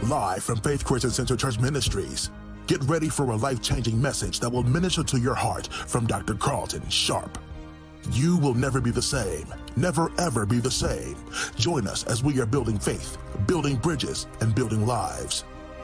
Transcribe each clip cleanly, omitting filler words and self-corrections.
live from Faith Christian Center Church Ministries. Get ready for a life-changing message that will minister to your heart from Dr. Carlton Sharp. You will never be the same, never ever be the same. Join us as we are building faith, building bridges, and building lives.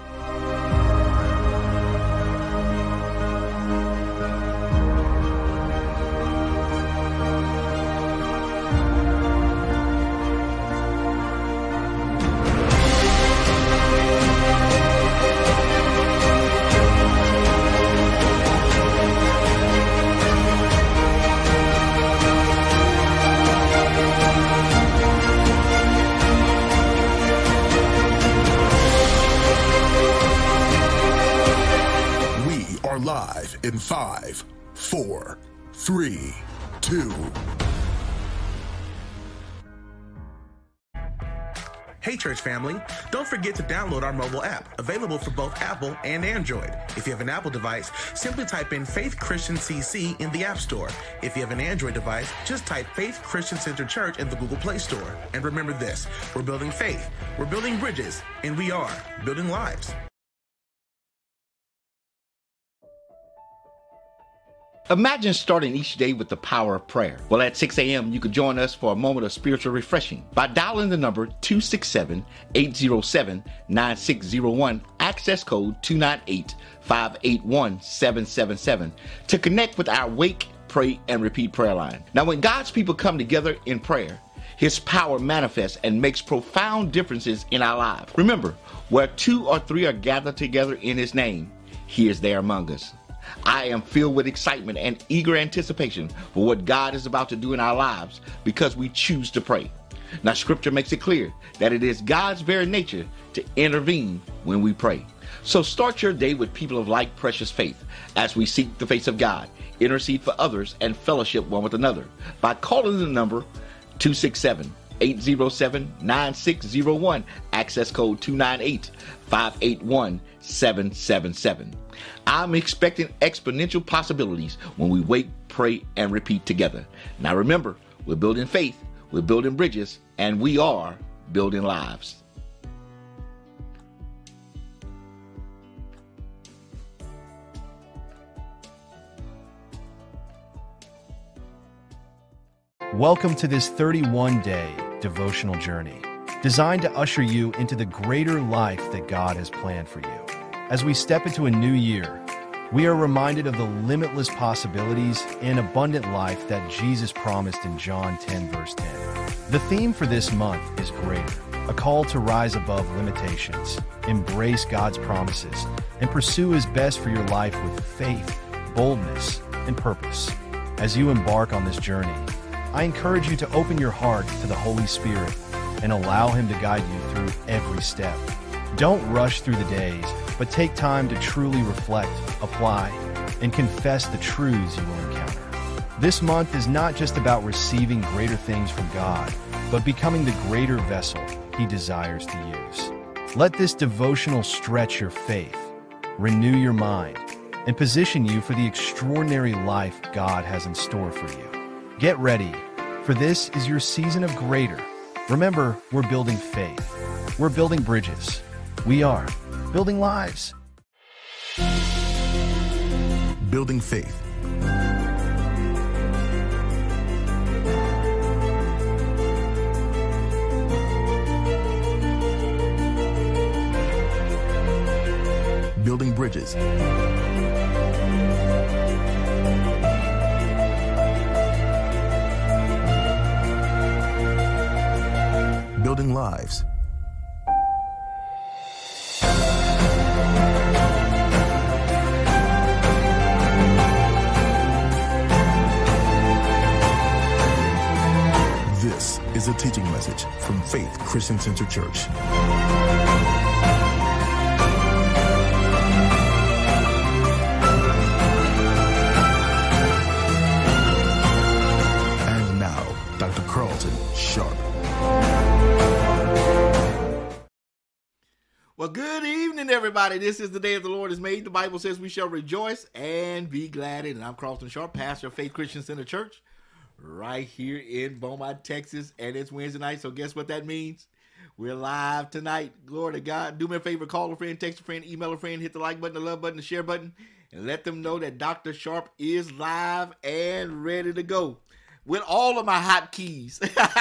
Live in 5, 4, 3, 2. Hey church family, don't forget to download our mobile app, available for both Apple and Android. If you have an Apple device, simply type in Faith Christian CC in the App Store. If you have an Android device, just type Faith Christian Center Church in the Google Play Store. And remember this, we're building faith, we're building bridges, and we are building lives. Imagine starting each day with the power of prayer. Well, at 6 a.m., you could join us for a moment of spiritual refreshing by dialing the number 267-807-9601, access code 298-581-777 to connect with our Wake, Pray, and Repeat prayer line. Now, when God's people come together in prayer, His power manifests and makes profound differences in our lives. Remember, where 2 or 3 are gathered together in His name, He is there among us. I am filled with excitement and eager anticipation for what God is about to do in our lives because we choose to pray. Now, Scripture makes it clear that it is God's very nature to intervene when we pray. So start your day with people of like precious faith as we seek the face of God, intercede for others, and fellowship one with another by calling the number 267-807-9601, access code 298-581-777. I'm expecting exponential possibilities when we wake, pray, and repeat together. Now remember, we're building faith, we're building bridges, and we are building lives. Welcome to this 31-day devotional journey, designed to usher you into the greater life that God has planned for you. As we step into a new year, we are reminded of the limitless possibilities and abundant life that Jesus promised in John 10, verse 10. The theme for this month is greater, a call to rise above limitations, embrace God's promises, and pursue His best for your life with faith, boldness, and purpose. As you embark on this journey, I encourage you to open your heart to the Holy Spirit and allow Him to guide you through every step. Don't rush through the days, but take time to truly reflect, apply, and confess the truths you will encounter. This month is not just about receiving greater things from God, but becoming the greater vessel He desires to use. Let this devotional stretch your faith, renew your mind, and position you for the extraordinary life God has in store for you. Get ready, for this is your season of greater. Remember, we're building faith. We're building bridges. We are building lives. Building faith. Building bridges. Building lives. This is a teaching message from Faith Christian Center Church. And now, Dr. Carlton Sharp. Well, good evening, everybody. This is the day of the Lord has made. The Bible says we shall rejoice and be glad in it. I'm Carlton Sharp, pastor of Faith Christian Center Church, right here in Beaumont, Texas. And it's Wednesday night, so guess what that means? We're live tonight. Glory to God. Do me a favor, call a friend, text a friend, email a friend, hit the like button, the love button, the share button, and let them know that Dr. Sharp is live and ready to go with all of my hot keys.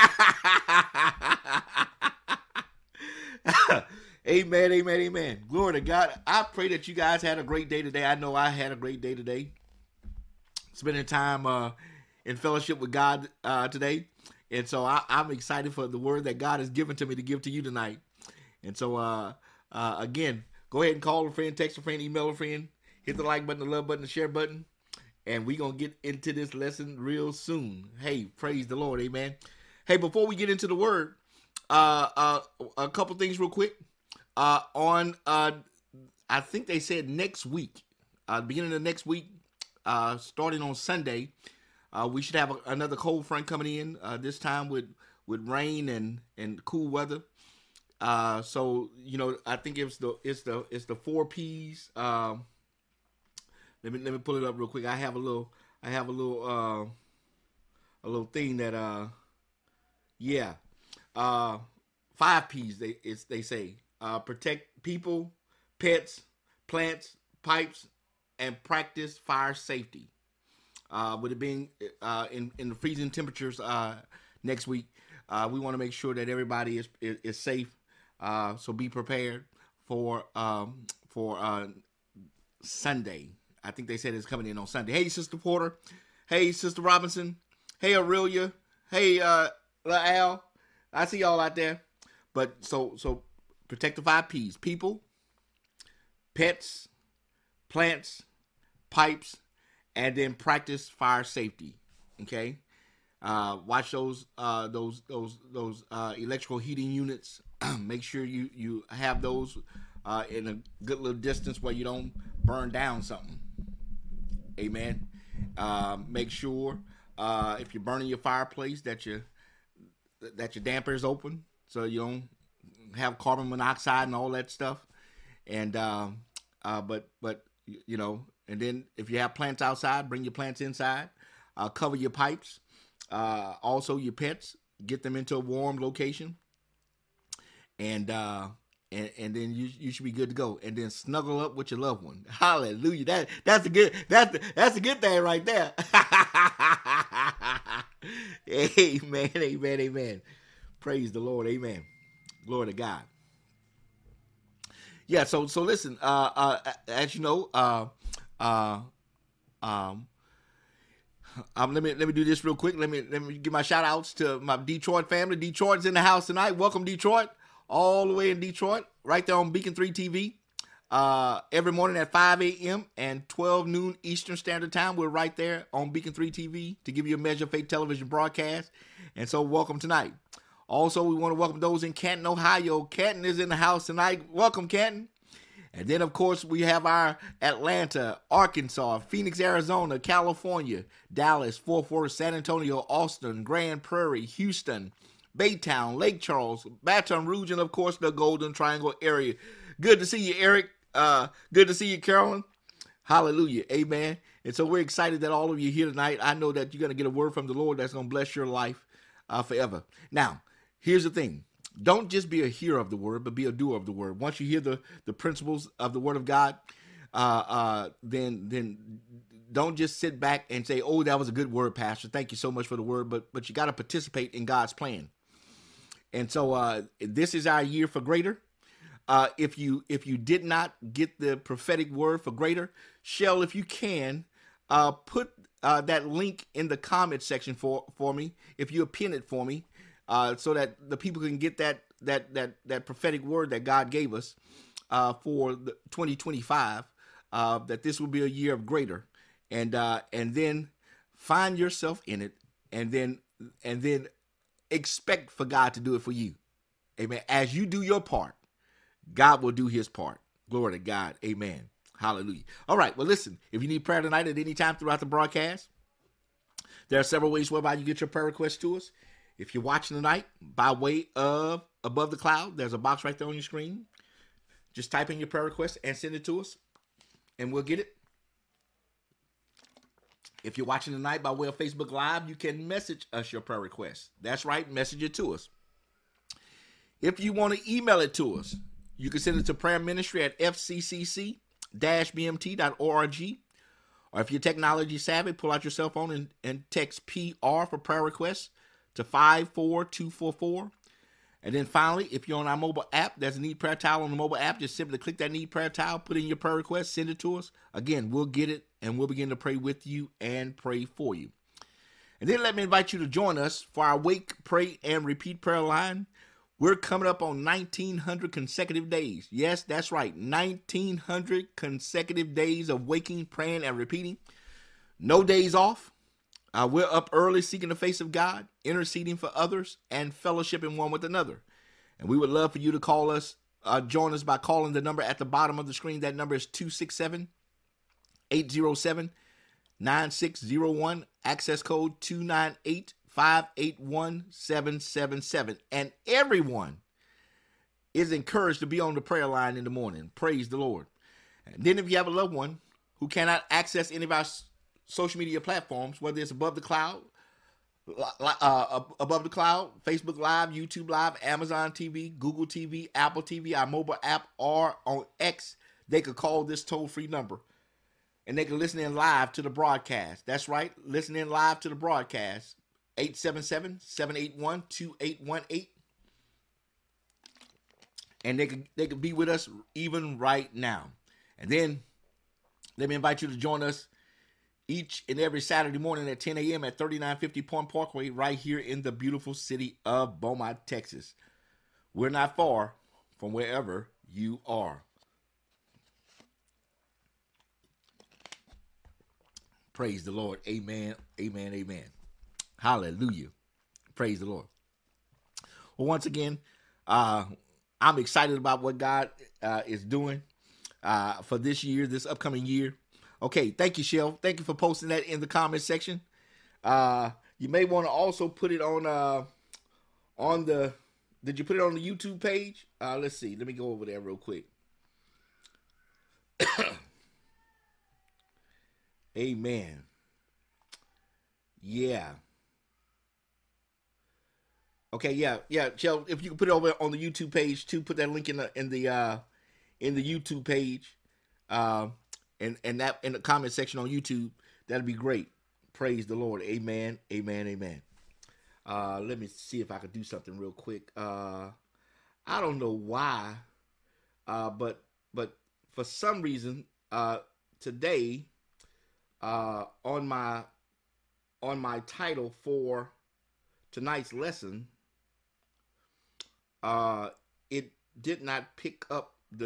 Amen, amen, amen. Glory to God. I pray that you guys had a great day today. I know I had a great day today. Spending time in fellowship with God today. And so I'm excited for the word that God has given to me to give to you tonight. And so, again, go ahead and call a friend, text a friend, email a friend, hit the like button, the love button, the share button. And we're going to get into this lesson real soon. Hey, praise the Lord. Amen. Hey, before we get into the word, a couple things real quick. I think they said next week, beginning of next week, starting on Sunday, we should have another cold front coming in, this time with rain and cool weather. So, you know, I think it's the 4 P's. Let me pull it up real quick. I have a little thing that, 5 P's they say, protect people, pets, plants, pipes, and practice fire safety. With it being in the freezing temperatures next week, we want to make sure that everybody is safe. So be prepared for Sunday. I think they said it's coming in on Sunday. Hey, Sister Porter. Hey, Sister Robinson. Hey, Aurelia. Hey, Al. I see y'all out there. But so protect the 5 P's: people, pets, plants, pipes, and then practice fire safety. Okay, watch those electrical heating units. Make sure you have those in a good little distance where you don't burn down something. Amen. Make sure if you're burning your fireplace that your damper is open, so you don't have carbon monoxide and all that stuff. And but you know. And then if you have plants outside, bring your plants inside. Cover your pipes. Also your pets. Get them into a warm location. And then you should be good to go. And then snuggle up with your loved one. Hallelujah. That's a good thing right there. Amen. Amen. Amen. Praise the Lord. Amen. Glory to God. Yeah, so listen, as you know, let me do this real quick. Let me give my shout outs to my Detroit family. Detroit's in the house tonight. Welcome, Detroit. All the way in Detroit, right there on Beacon 3 TV. Every morning at 5 a.m. and 12 noon Eastern Standard Time. We're right there on Beacon 3 TV to give you a Measure of Faith television broadcast. And so welcome tonight. Also, we want to welcome those in Canton, Ohio. Canton is in the house tonight. Welcome, Canton. And then, of course, we have our Atlanta, Arkansas, Phoenix, Arizona, California, Dallas, Fort Worth, San Antonio, Austin, Grand Prairie, Houston, Baytown, Lake Charles, Baton Rouge, and, of course, the Golden Triangle area. Good to see you, Eric. Good to see you, Carolyn. Hallelujah. Amen. And so we're excited that all of you are here tonight. I know that you're going to get a word from the Lord that's going to bless your life forever. Now, here's the thing. Don't just be a hearer of the word, but be a doer of the word. Once you hear the principles of the word of God, then don't just sit back and say, "Oh, that was a good word, Pastor. Thank you so much for the word." But you got to participate in God's plan. And so this is our year for greater. If you did not get the prophetic word for greater, Shell, if you can, put that link in the comment section for me. If you pin it for me. So that the people can get that prophetic word that God gave us for the 2025, that this will be a year of greater, and then find yourself in it, and then expect for God to do it for you. Amen. As you do your part, God will do his part. Glory to God. Amen. Hallelujah. All right. Well, listen, if you need prayer tonight at any time throughout the broadcast, there are several ways whereby you get your prayer requests to us. If you're watching tonight by way of Above the Cloud, there's a box right there on your screen. Just type in your prayer request and send it to us, and we'll get it. If you're watching tonight by way of Facebook Live, you can message us your prayer request. That's right, message it to us. If you want to email it to us, you can send it to prayerministry@fccc-bmt.org. Or if you're technology savvy, pull out your cell phone and text PR for prayer requests to 54244. And then finally, if you're on our mobile app, there's a Need Prayer Tile on the mobile app. Just simply click that Need Prayer Tile, put in your prayer request, send it to us. Again, we'll get it, and we'll begin to pray with you and pray for you. And then let me invite you to join us for our Wake, Pray, and Repeat prayer line. We're coming up on 1,900 consecutive days. Yes, that's right. 1,900 consecutive days of waking, praying, and repeating. No days off. We're up early seeking the face of God, interceding for others, and fellowshipping one with another. And we would love for you to call us, join us by calling the number at the bottom of the screen. That number is 267-807-9601, access code 298-581-777. And everyone is encouraged to be on the prayer line in the morning. Praise the Lord. And then if you have a loved one who cannot access any of our social media platforms, whether it's Above the Cloud, Facebook Live, YouTube Live, Amazon TV, Google TV, Apple TV, our mobile app, or on X, they could call this toll-free number. And they can listen in live to the broadcast. That's right, listen in live to the broadcast. 877-781-2818. And they could be with us even right now. And then let me invite you to join us each and every Saturday morning at 10 a.m. at 3950 Point Parkway right here in the beautiful city of Beaumont, Texas. We're not far from wherever you are. Praise the Lord. Amen, amen, amen. Hallelujah. Praise the Lord. Well, once again, I'm excited about what God is doing for this year, this upcoming year. Okay, thank you, Shell. Thank you for posting that in the comment section. You may want to also put it on the. Did you put it on the YouTube page? Let's see. Let me go over there real quick. Amen. Yeah. Okay, yeah. Shell, if you can put it over on the YouTube page too, put that link in the YouTube page. And that in the comment section on YouTube, that'd be great. Praise the Lord. Amen. Amen. Amen. Let me see if I could do something real quick. I don't know why, but for some reason, today, on my title for tonight's lesson, it did not pick up the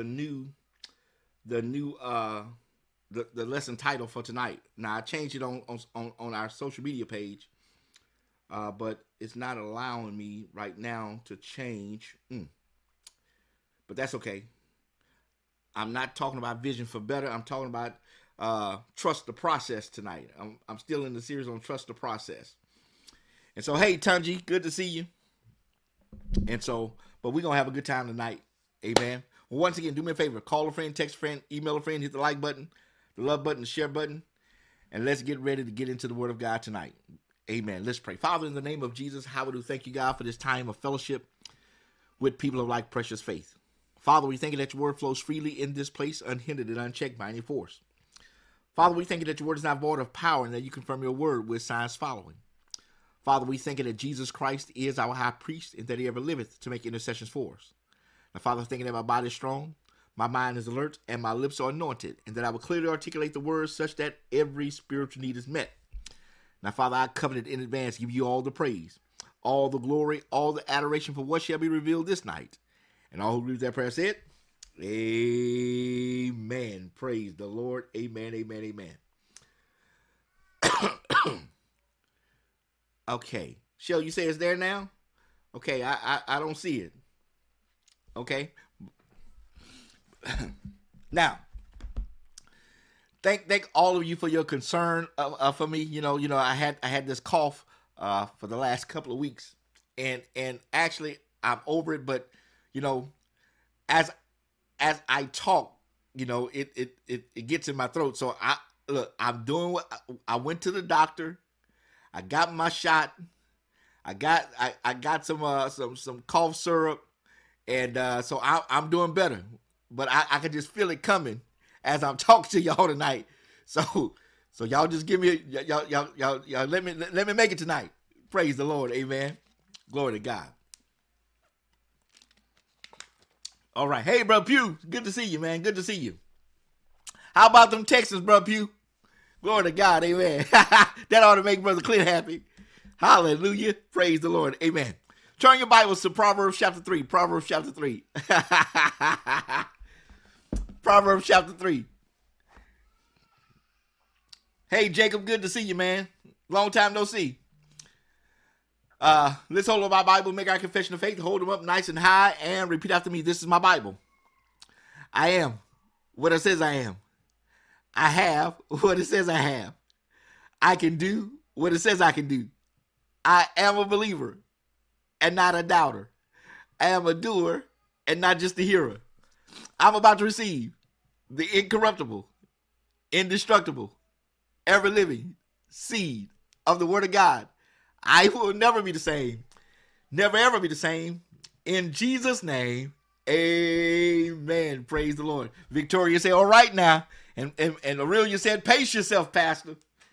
lesson title for tonight. Now I changed it on our social media page, but it's not allowing me right now to change. But that's okay. I'm not talking about vision for better. I'm talking about trust the process tonight. I'm still in the series on trust the process. And so, hey Tunji, good to see you. And so, but we're gonna have a good time tonight. Amen. Well, once again, do me a favor. Call a friend, text a friend, email a friend, hit the like button, the love button, the share button, and let's get ready to get into the Word of God tonight. Amen. Let's pray. Father, in the name of Jesus, how we do thank you, God, for this time of fellowship with people of like precious faith. Father, we thank you that your word flows freely in this place, unhindered and unchecked by any force. Father, we thank you that your word is not void of power and that you confirm your word with signs following. Father, we thank you that Jesus Christ is our high priest and that he ever liveth to make intercessions for us. Now, Father, thank you that my body is strong, my mind is alert, and my lips are anointed, and that I will clearly articulate the words such that every spiritual need is met. Now, Father, I covenant in advance, give you all the praise, all the glory, all the adoration for what shall be revealed this night. And all who agree with that prayer said, amen. Praise the Lord. Amen, amen, amen. Okay. Shell, you say it's there now? Okay, I don't see it. Okay. Now, thank all of you for your concern for me. You know, I had this cough for the last couple of weeks, and actually I'm over it. But you know, as I talk, you know, it gets in my throat. So I'm doing what I went to the doctor. I got my shot. I got some cough syrup, And so I'm doing better. But I can just feel it coming as I'm talking to y'all tonight. So y'all just give me y'all let me make it tonight. Praise the Lord. Amen. Glory to God. All right. Hey, Brother Pugh. Good to see you, man. Good to see you. How about them Texans, Brother Pugh? Glory to God. Amen. That ought to make Brother Clint happy. Hallelujah. Praise the Lord. Amen. Turn your Bibles to Proverbs chapter 3. Proverbs chapter 3. Proverbs chapter 3. Hey, Jacob. Good to see you, man. Long time no see. Let's hold up our Bible, make our confession of faith, hold them up nice and high, and repeat after me. This is my Bible. I am what it says I am. I have what it says I have. I can do what it says I can do. I am a believer and not a doubter. I am a doer and not just a hearer. I'm about to receive the incorruptible, indestructible, ever-living seed of the Word of God. I will never be the same. Never, ever be the same. In Jesus' name, amen. Praise the Lord. Victoria said, all right now. And Aurelia said, pace yourself, Pastor.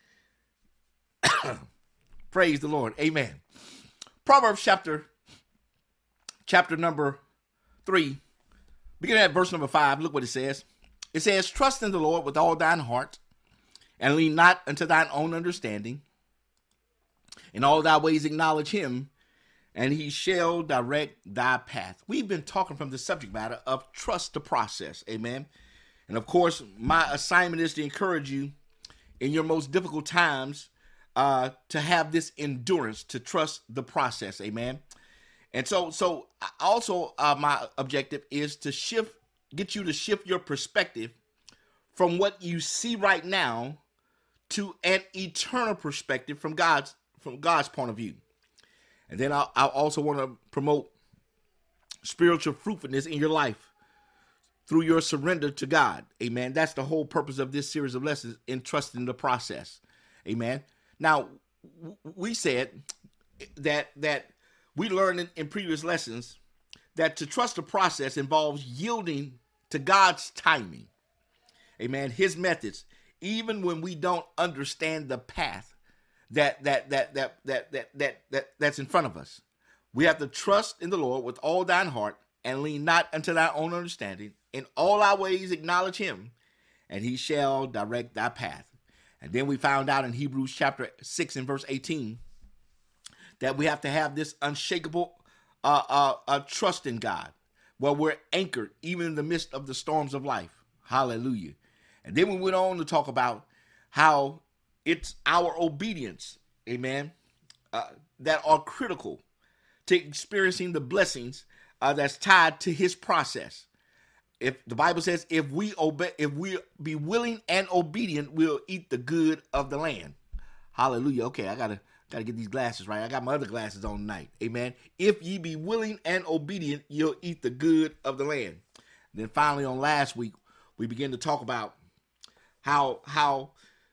Praise the Lord. Amen. Proverbs chapter number 3, beginning at verse number 5. Look what it says. It says, trust in the Lord with all thine heart, and lean not unto thine own understanding. In all thy ways acknowledge him, and he shall direct thy path. We've been talking from the subject matter of trust the process. Amen. And of course, my assignment is to encourage you in your most difficult times to have this endurance, to trust the process. Amen. And so also my objective is to get you to shift your perspective from what you see right now to an eternal perspective from God's point of view. And then I also want to promote spiritual fruitfulness in your life through your surrender to God. Amen. That's the whole purpose of this series of lessons, in trusting the process. Amen. Now, we said that we learned in previous lessons that to trust the process involves yielding to God's timing. Amen. His methods, even when we don't understand the path that's in front of us. We have to trust in the Lord with all thine heart, and lean not unto thy own understanding. In all our ways acknowledge him, and he shall direct thy path. And then we found out in Hebrews chapter 6 and verse 18 that we have to have this unshakable trust in God, where we're anchored even in the midst of the storms of life. Hallelujah. And then we went on to talk about how it's our obedience, amen, that are critical to experiencing the blessings that's tied to his process. If the Bible says, if we be willing and obedient, we'll eat the good of the land. Hallelujah. Okay, I gotta get these glasses right. I got my other glasses on tonight. Amen. If ye be willing and obedient, you'll eat the good of the land. And then finally, on last week, we began to talk about how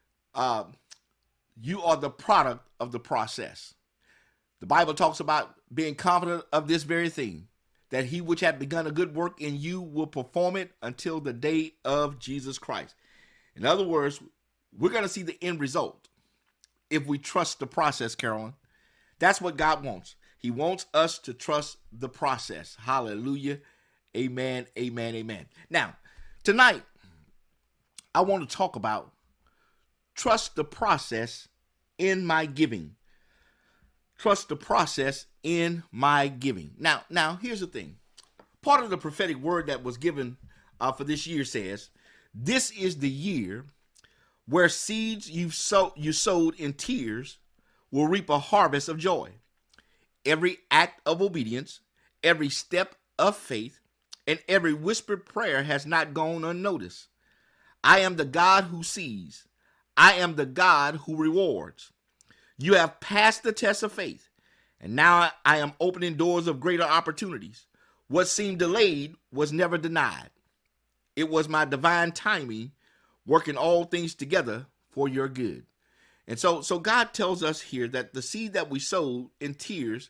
you are the product of the process. The Bible talks about being confident of this very thing, that he which hath begun a good work in you will perform it until the day of Jesus Christ. In other words, we're going to see the end result if we trust the process, Carolyn. That's what God wants. He wants us to trust the process. Hallelujah. Amen, amen, amen. Now, tonight, I want to talk about trust the process in my giving. Trust the process in my giving. Now, here's the thing. Part of the prophetic word that was given for this year says, this is the year where seeds you sowed in tears will reap a harvest of joy. Every act of obedience, every step of faith, and every whispered prayer has not gone unnoticed. I am the God who sees. I am the God who rewards. You have passed the test of faith, and now I am opening doors of greater opportunities. What seemed delayed was never denied. It was my divine timing working all things together for your good. And so God tells us here that the seed that we sowed in tears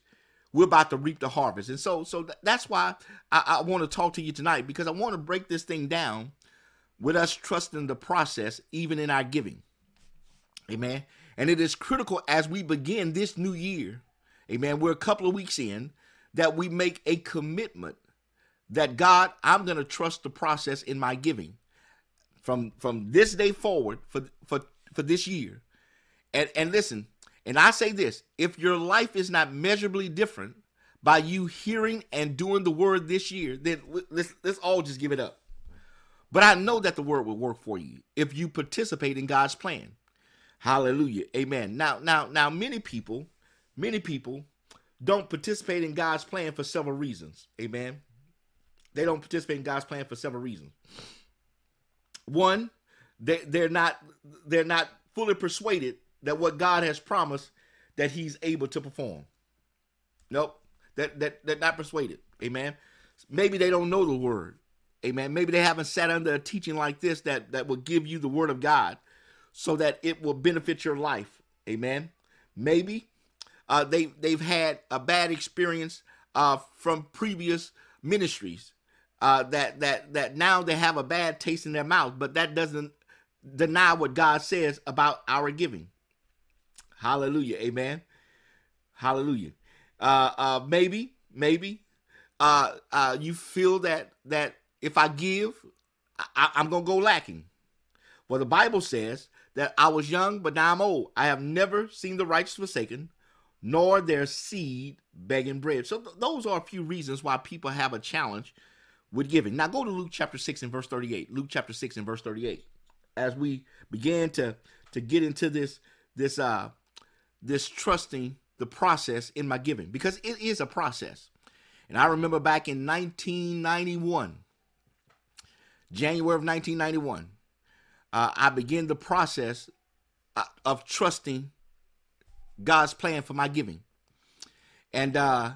we're about to reap the harvest. And so that's why I want to talk to you tonight, because I want to break this thing down with us trusting the process, even in our giving. Amen. And it is critical as we begin this new year. Amen. We're a couple of weeks in, that we make a commitment that, God, I'm going to trust the process in my giving from this day forward for this year. And listen, and I say this, if your life is not measurably different by you hearing and doing the word this year, then let's all just give it up. But I know that the word will work for you if you participate in God's plan. Hallelujah. Amen. Now, many people don't participate in God's plan for several reasons. Amen. They don't participate in God's plan for several reasons. One, they're not fully persuaded that what God has promised that he's able to perform. Nope. They're not persuaded. Amen. Maybe they don't know the word. Amen. Maybe they haven't sat under a teaching like this that will give you the word of God so that it will benefit your life. Amen. Maybe they've had a bad experience from previous ministries that now they have a bad taste in their mouth, but that doesn't deny what God says about our giving. Hallelujah. Amen. Hallelujah. Maybe you feel that if I give, I'm going to go lacking. Well, the Bible says that I was young, but now I'm old. I have never seen the righteous forsaken, nor their seed begging bread. So those are a few reasons why people have a challenge with giving. Now go to Luke chapter 6 and verse 38. Luke chapter 6 and verse 38. As we began to get into this trusting the process in my giving, because it is a process. And I remember back in 1991, January of 1991, I began the process of trusting God's plan for my giving. And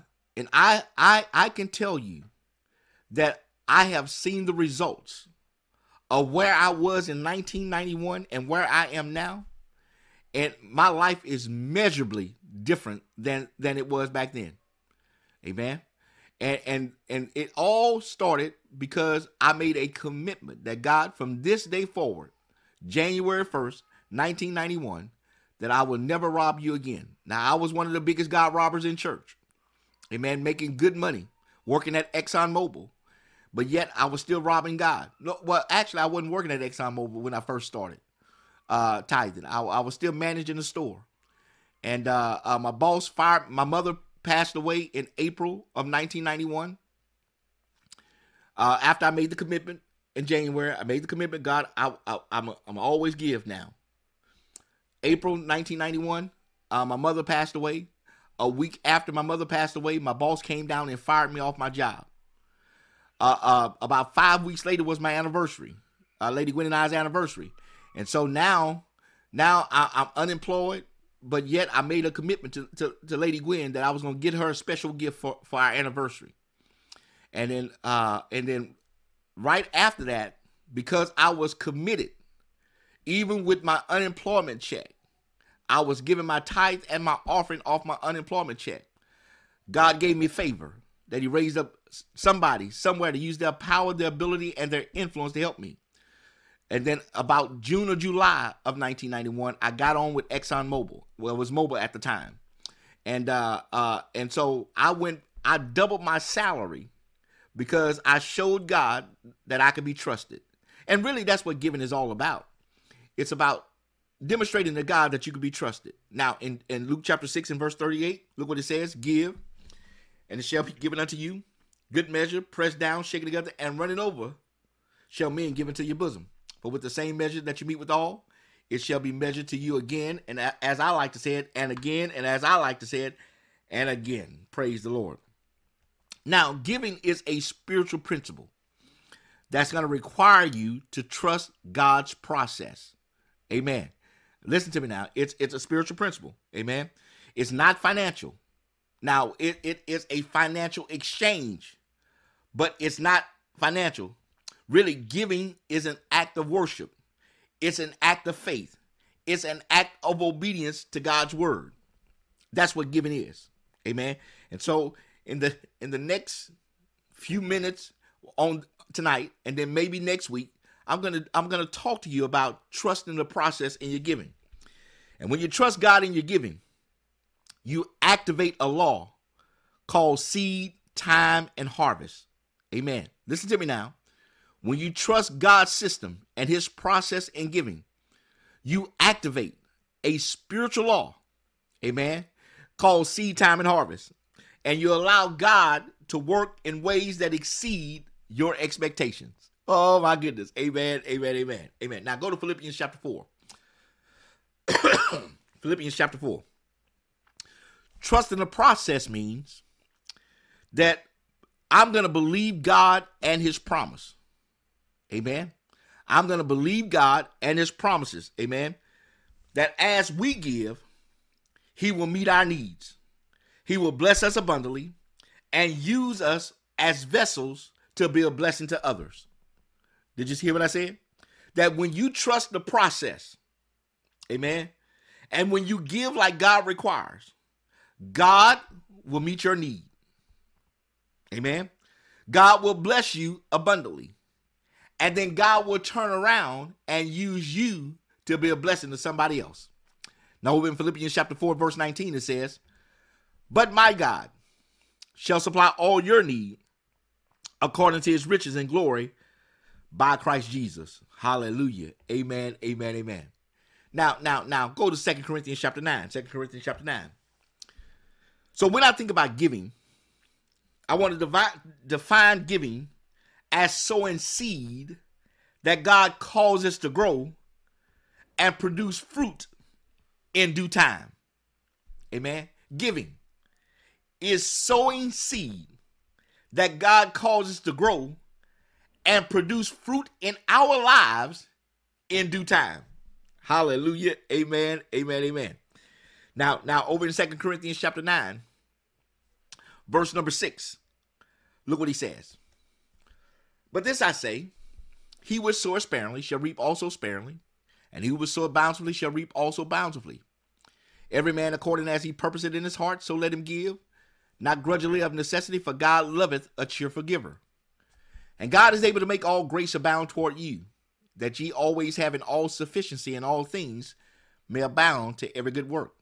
I can tell you that I have seen the results of where I was in 1991 and where I am now. And my life is measurably different than it was back then. Amen. And it all started because I made a commitment that, God, from this day forward, January 1st, 1991, that I will never rob you again. Now, I was one of the biggest God robbers in church. Amen. Making good money, working at ExxonMobil, but yet I was still robbing God. No, well, actually, I wasn't working at ExxonMobil when I first started tithing. I was still managing the store. And my boss fired. My mother passed away in April of 1991. After I made the commitment in January, I made the commitment, God, I'm always give now. April 1991, my mother passed away. A week after my mother passed away, my boss came down and fired me off my job. About 5 weeks later was my anniversary, Lady Gwen and I's anniversary. And so now I'm unemployed, but yet I made a commitment to Lady Gwen that I was going to get her a special gift for our anniversary. And then right after that, because I was committed, even with my unemployment check, I was giving my tithe and my offering off my unemployment check. God gave me favor that he raised up somebody somewhere to use their power, their ability, and their influence to help me. And then about June or July of 1991, I got on with ExxonMobil. Well, it was Mobil at the time. And so I doubled my salary because I showed God that I could be trusted. And really, that's what giving is all about. It's about demonstrating to God that you can be trusted. Now, in Luke chapter 6 and verse 38, look what it says. Give, and it shall be given unto you. Good measure, pressed down, shaken together, and running over, shall men give into your bosom. But with the same measure that you meet withal, it shall be measured to you again, and as I like to say it, and again, and as I like to say it, and again. Praise the Lord. Now, giving is a spiritual principle that's going to require you to trust God's process. Amen. Listen to me now. It's a spiritual principle. Amen. It's not financial. Now, it is a financial exchange, but it's not financial. Really, giving is an act of worship. It's an act of faith. It's an act of obedience to God's word. That's what giving is. Amen. And so in the next few minutes on tonight, and then maybe next week, I'm gonna talk to you about trusting the process in your giving. And when you trust God in your giving, you activate a law called seed, time, and harvest. Amen. Listen to me now. When you trust God's system and his process in giving, you activate a spiritual law, amen, called seed, time, and harvest. And you allow God to work in ways that exceed your expectations. Oh, my goodness. Amen, amen, amen, amen. Now go to Philippians chapter 4. Philippians chapter 4. Trusting the process means that I'm going to believe God and his promise. Amen. I'm going to believe God and his promises. Amen. That as we give, he will meet our needs. He will bless us abundantly and use us as vessels to be a blessing to others. Did you hear what I said? That when you trust the process, amen, and when you give like God requires, God will meet your need. Amen. God will bless you abundantly. And then God will turn around and use you to be a blessing to somebody else. Now, over in Philippians chapter 4, verse 19, it says, but my God shall supply all your need according to his riches and glory by Christ Jesus. Hallelujah. Amen, amen, amen. Now, go to 2 Corinthians chapter 9. 2 Corinthians chapter 9. So when I think about giving, I want to define giving as sowing seed that God causes to grow and produce fruit in due time. Amen. Giving is sowing seed that God causes to grow and produce fruit in our lives in due time. Hallelujah. Amen. Amen. Amen. Now over in 2 Corinthians chapter 9, verse number 6, look what he says. But this I say, he which soweth sparingly shall reap also sparingly, and he who soweth bountifully shall reap also bountifully. Every man according as he purposeth in his heart, so let him give, not grudgingly of necessity, for God loveth a cheerful giver. And God is able to make all grace abound toward you, that ye always having all sufficiency in all things may abound to every good work.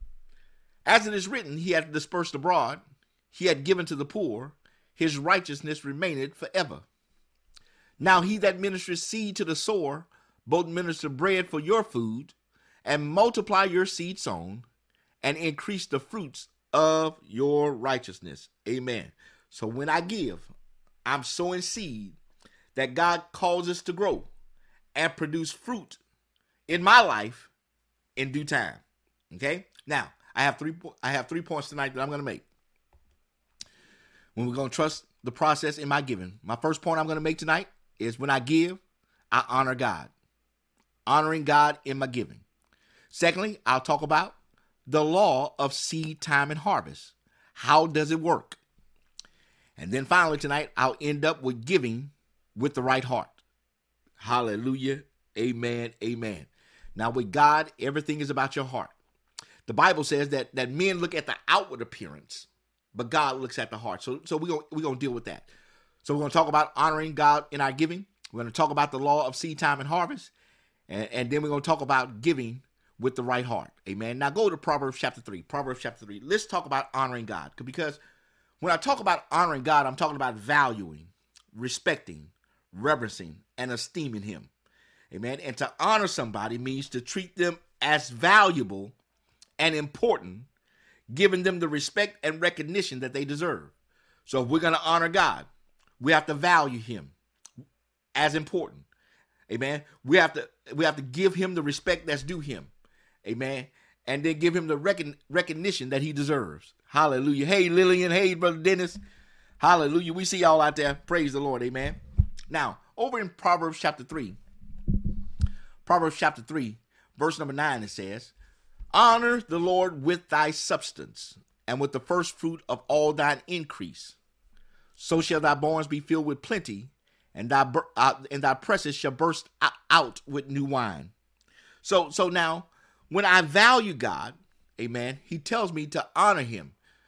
As it is written, he hath dispersed abroad, he hath given to the poor, his righteousness remaineth forever. Now he that ministereth seed to the sower, both minister bread for your food, and multiply your seed sown, and increase the fruits of your righteousness. Amen. So when I give, I'm sowing seed that God causes to grow and produce fruit in my life in due time. Okay? Now, I have 3 points tonight that I'm going to make. When we're going to trust the process in my giving. My first point I'm going to make tonight is when I give, I honor God. Honoring God in my giving. Secondly, I'll talk about the law of seed, time, and harvest. How does it work? And then finally tonight, I'll end up with giving with the right heart. Hallelujah. Amen. Amen. Now with God, everything is about your heart. The Bible says that men look at the outward appearance, but God looks at the heart. So we're going to deal with that. So we're going to talk about honoring God in our giving. We're going to talk about the law of seed, time, and harvest. And then we're going to talk about giving with the right heart. Amen. Now go to Proverbs chapter 3. Proverbs chapter 3. Let's talk about honoring God. Because when I talk about honoring God, I'm talking about valuing, respecting, reverencing, and esteeming him. Amen. And to honor somebody means to treat them as valuable and important, giving them the respect and recognition that they deserve. So if we're going to honor God, we have to value him as important. Amen. We have to give him the respect that's due him. Amen. And then give him the recognition that he deserves. Hallelujah. Hey, Lillian. Hey, Brother Dennis. Hallelujah. We see y'all out there. Praise the Lord. Amen. Now, over in Proverbs chapter 3, verse number 9, it says, honor the Lord with thy substance and with the first fruit of all thine increase. So shall thy barns be filled with plenty, and thy presses shall burst out with new wine. So now, when I value God, amen, he tells me to honor him.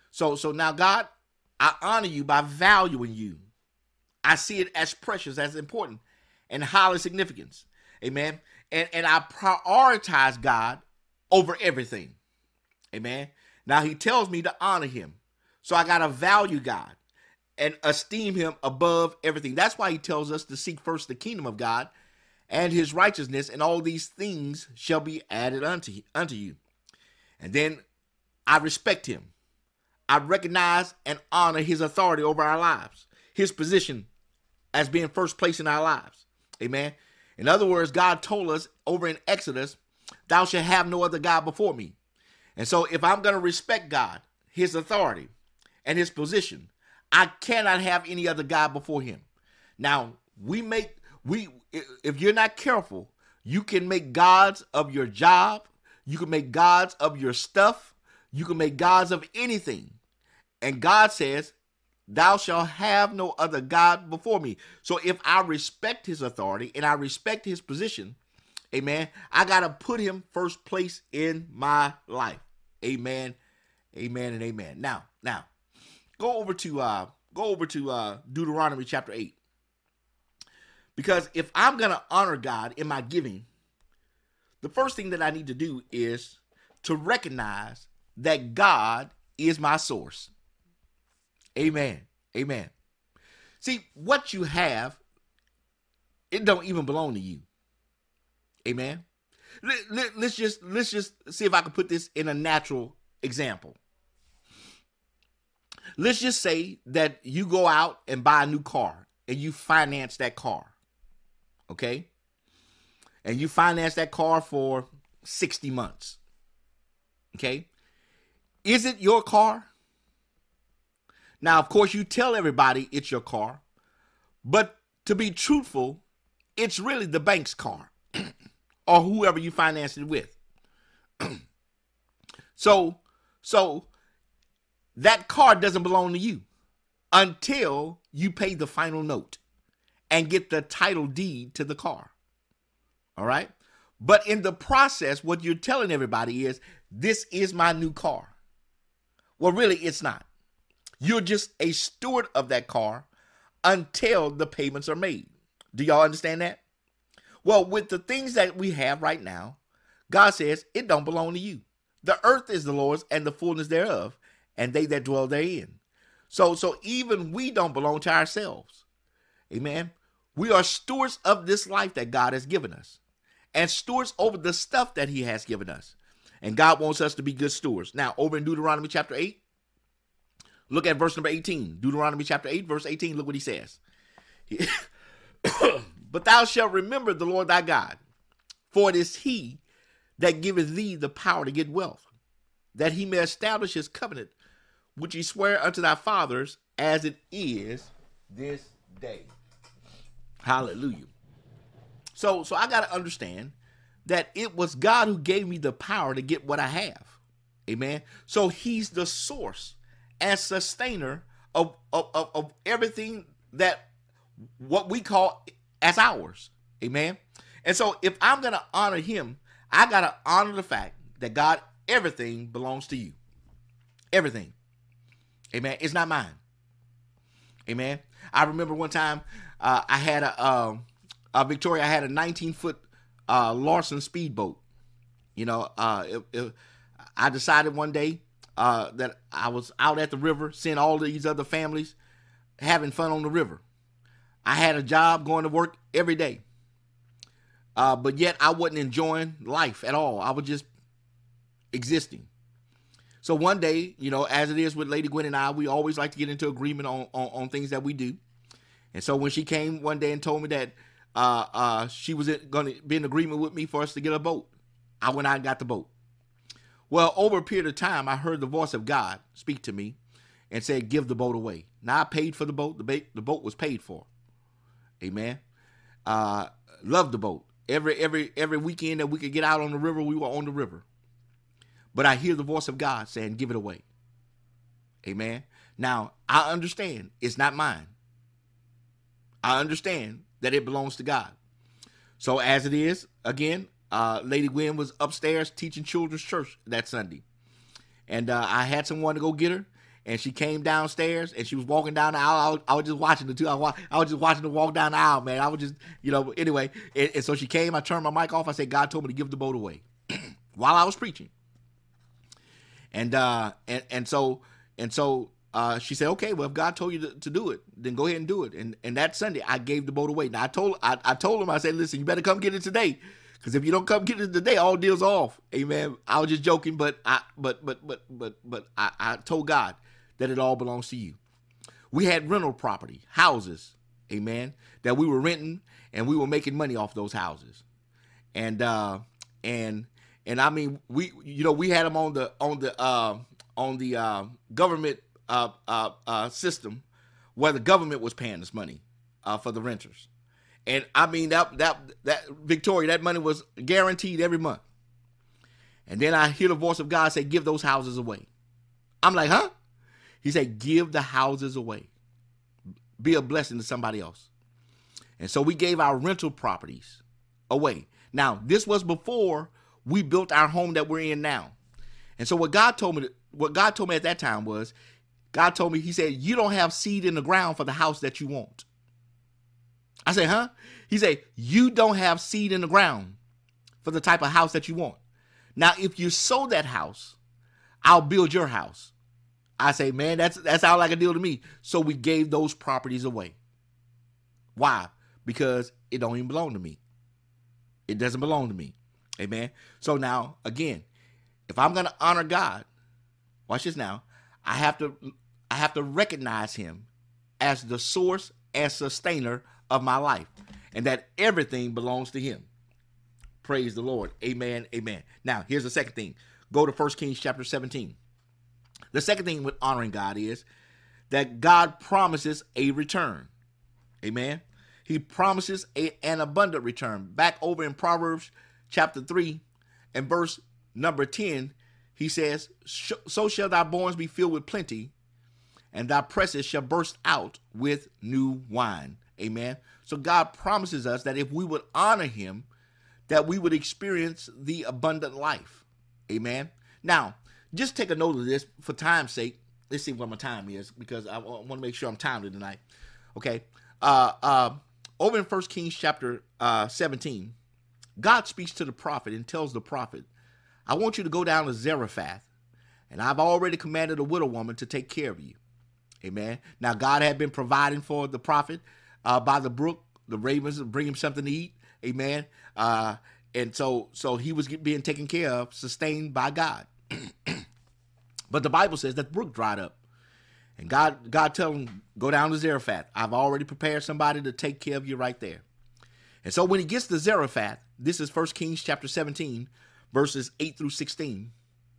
So now, God, I honor you by valuing you. I see it as precious, as important, and highly significant. Amen. And I prioritize God over everything. Amen. Now he tells me to honor him. So I got to value God and esteem him above everything. That's why he tells us to seek first the kingdom of God and his righteousness, and all these things shall be added unto you. And then I respect him. I recognize and honor his authority over our lives, his position as being first place in our lives. Amen. In other words, God told us over in Exodus, thou shalt have no other God before me. And so if I'm going to respect God, his authority, and his position, I cannot have any other God before him. Now, if you're not careful, you can make gods of your job. You can make gods of your stuff. You can make gods of anything. And God says, thou shalt have no other God before me. So if I respect his authority and I respect his position, amen, I got to put him first place in my life. Amen, amen, and amen. Now, go over to Deuteronomy chapter 8. Because if I'm going to honor God in my giving, the first thing that I need to do is to recognize that God is my source. Amen. Amen. See, what you have, it don't even belong to you. Amen. Let's just see if I can put this in a natural example. Let's just say that you go out and buy a new car and you finance that car. Okay? And you finance that car for 60 months. Okay? Is it your car? Now, of course, you tell everybody it's your car, but to be truthful, it's really the bank's car or whoever you finance it with. So that car doesn't belong to you until you pay the final note and get the title deed to the car. All right? But in the process, what you're telling everybody is, this is my new car. Well, really, it's not. You're just a steward of that car until the payments are made. Do y'all understand that? Well, with the things that we have right now, God says it don't belong to you. The earth is the Lord's and the fullness thereof, and they that dwell therein. So even we don't belong to ourselves. Amen. We are stewards of this life that God has given us, and stewards over the stuff that he has given us. And God wants us to be good stewards. Now, over in Deuteronomy chapter 8, look at verse number 18. Deuteronomy chapter 8, verse 18, look what he says. But thou shalt remember the Lord thy God, for it is he that giveth thee the power to get wealth, that he may establish his covenant, which he sware unto thy fathers, as it is this day. Hallelujah. So I got to understand that it was God who gave me the power to get what I have. Amen. So he's the source and sustainer of everything that what we call as ours. Amen. And so if I'm going to honor him, I got to honor the fact that God, everything belongs to you. Everything. Amen. It's not mine. Amen. I remember one time I had Victoria, I had a 19-foot Larson speedboat. You know, I decided one day that I was out at the river, seeing all these other families having fun on the river. I had a job going to work every day. But yet I wasn't enjoying life at all. I was just existing. So one day, you know, as it is with Lady Gwen and I, we always like to get into agreement on things that we do. And so when she came one day and told me that she was going to be in agreement with me for us to get a boat, I went out and got the boat. Well, over a period of time, I heard the voice of God speak to me and said, give the boat away. Now, I paid for the boat. The boat was paid for. Amen. Loved the boat. Every weekend that we could get out on the river, we were on the river. But I hear the voice of God saying, give it away. Amen. Now, I understand it's not mine. I understand that it belongs to God. So as it is, again, Lady Gwen was upstairs teaching children's church that Sunday. And I had someone to go get her. and she came downstairs and she was walking down the aisle. I was just watching the two. I was just watching her walk down the aisle, man. I was just, anyway. And so she came. I turned my mic off. I said, God told me to give the boat away while I was preaching. And so she said, okay, well, if God told you to do it, then go ahead and do it. And that Sunday, I gave the boat away. Now, I told him, I said, listen, you better come get it today. Because if you don't come get it today, all deals off. Amen. I was just joking, but I told God that it all belongs to you. We had rental property, houses, amen, that we were renting, and we were making money off those houses. And I mean, we had them on the government system where the government was paying us money for the renters. And I mean, that Victoria, that money was guaranteed every month. And then I hear the voice of God say, give those houses away. I'm like, huh? He said, give the houses away. Be a blessing to somebody else. And so we gave our rental properties away. Now, this was before we built our home that we're in now. And so what God told me at that time was, God told me, he said, you don't have seed in the ground for the house that you want. I said, huh? He said, you don't have seed in the ground for the type of house that you want. Now, if you sow that house, I'll build your house. I say, man, that sounds like a deal to me. So we gave those properties away. Why? Because it don't even belong to me. It doesn't belong to me. Amen. So now, again, if I'm going to honor God, watch this now, I have to recognize him as the source and sustainer of my life, and that everything belongs to him. Praise the Lord. Amen. Amen. Now, here's the second thing. Go to 1 Kings chapter 17. The second thing with honoring God is that God promises a return. Amen. He promises an abundant return. Back over in Proverbs chapter 3 and verse number 10, he says, so shall thy barns be filled with plenty, and thy presses shall burst out with new wine. Amen. So God promises us that if we would honor him, that we would experience the abundant life. Amen. Now, just take a note of this for time's sake. Let's see what my time is, because I want to make sure I'm timely tonight. Okay. Over in 1 Kings chapter 17, God speaks to the prophet and tells the prophet, I want you to go down to Zarephath, and I've already commanded a widow woman to take care of you. Amen. Now, God had been providing for the prophet by the brook. The ravens would bring him something to eat. Amen. And so he was being taken care of, sustained by God. But the Bible says that the brook dried up. And God told him, go down to Zarephath. I've already prepared somebody to take care of you right there. And so when he gets to Zarephath, this is 1 Kings chapter 17, verses 8 through 16.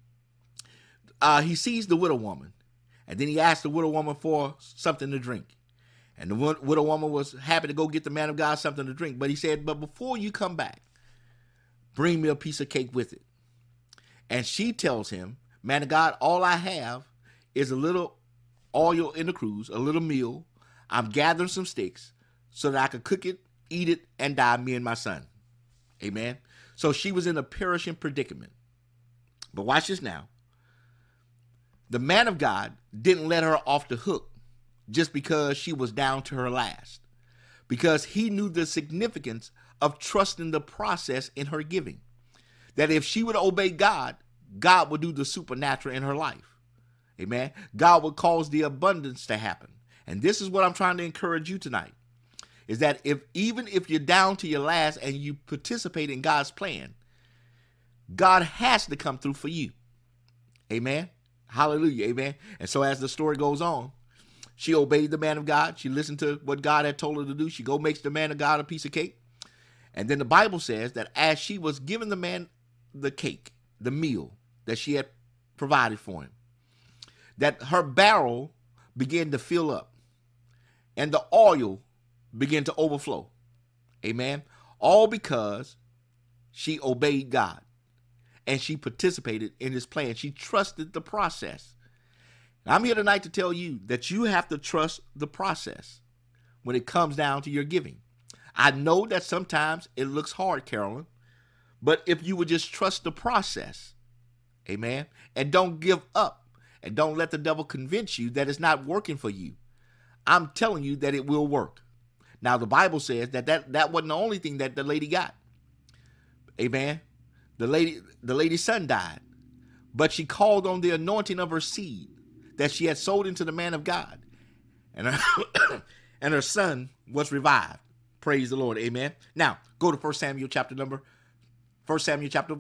He sees the widow woman. And then he asked the widow woman for something to drink. And the widow woman was happy to go get the man of God something to drink. But he said, but before you come back, bring me a piece of cake with it. And she tells him, man of God, all I have is a little oil in the cruse, a little meal. I'm gathering some sticks so that I could cook it, eat it, and die, me and my son. Amen. So she was in a perishing predicament. But watch this now. The man of God didn't let her off the hook just because she was down to her last, because he knew the significance of trusting the process in her giving, that if she would obey God, God would do the supernatural in her life. Amen. God would cause the abundance to happen. And this is what I'm trying to encourage you tonight, is that even if you're down to your last and you participate in God's plan, God has to come through for you. Amen. Hallelujah. Amen. And so as the story goes on, she obeyed the man of God. She listened to what God had told her to do. She makes the man of God a piece of cake. And then the Bible says that as she was giving the man the cake, the meal that she had provided for him, that her barrel began to fill up and the oil began to overflow. Amen. All because she obeyed God and she participated in his plan. She trusted the process. And I'm here tonight to tell you that you have to trust the process when it comes down to your giving. I know that sometimes it looks hard, Carolyn, but if you would just trust the process, amen, and don't give up And don't let the devil convince you that it's not working for you. I'm telling you that it will work. Now, the Bible says that wasn't the only thing that the lady got. Amen. The lady's son died, but she called on the anointing of her seed that she had sowed into the man of God. And her, and her son was revived. Praise the Lord. Amen. Now, go to 1 Samuel chapter 1. 1 Samuel chapter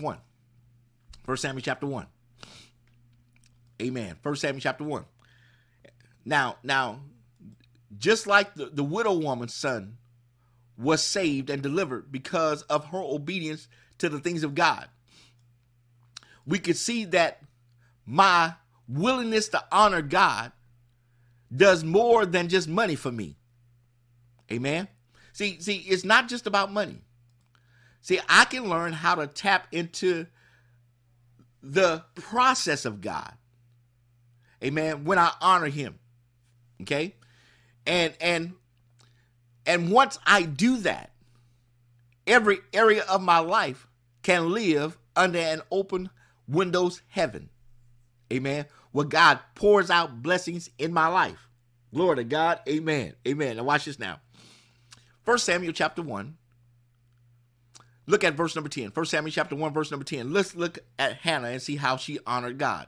1. Amen. 1 Samuel chapter 1. Now, just like the widow woman's son was saved and delivered because of her obedience to the things of God, we could see that my willingness to honor God does more than just money for me. Amen. See, it's not just about money. See, I can learn how to tap into the process of God. Amen. When I honor him. Okay. And once I do that, every area of my life can live under an open windows heaven. Amen. Where God pours out blessings in my life. Glory to God. Amen. Amen. Now watch this now. 1 Samuel chapter 1. Look at verse number 10. 1 Samuel chapter 1, verse number 10. Let's look at Hannah and see how she honored God.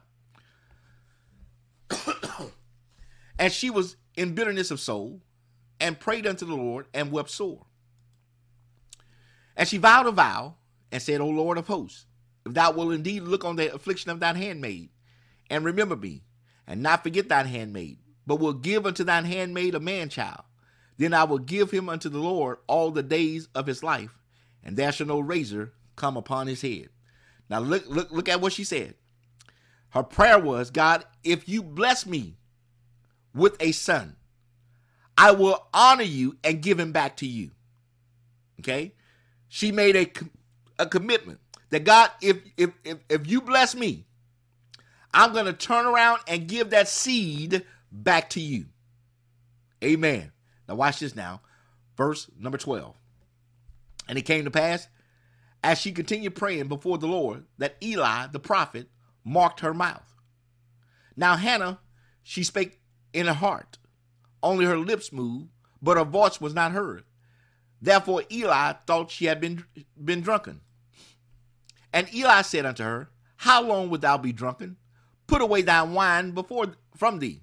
And she was in bitterness of soul and prayed unto the Lord and wept sore. And she vowed a vow and said, O Lord of hosts, if thou wilt indeed look on the affliction of thine handmaid and remember me and not forget thine handmaid, but will give unto thine handmaid a man child, then I will give him unto the Lord all the days of his life, and there shall no razor come upon his head. Now look at what she said. Her prayer was, God, if you bless me with a son, I will honor you and give him back to you. Okay? She made a commitment that God, if you bless me, I'm going to turn around and give that seed back to you. Amen. Now watch this now. Verse number 12. And it came to pass, as she continued praying before the Lord, that Eli, the prophet, marked her mouth. Now Hannah, she spake in her heart. Only her lips moved, but her voice was not heard. Therefore Eli thought she had been drunken. And Eli said unto her, how long wilt thou be drunken? Put away thy wine from thee.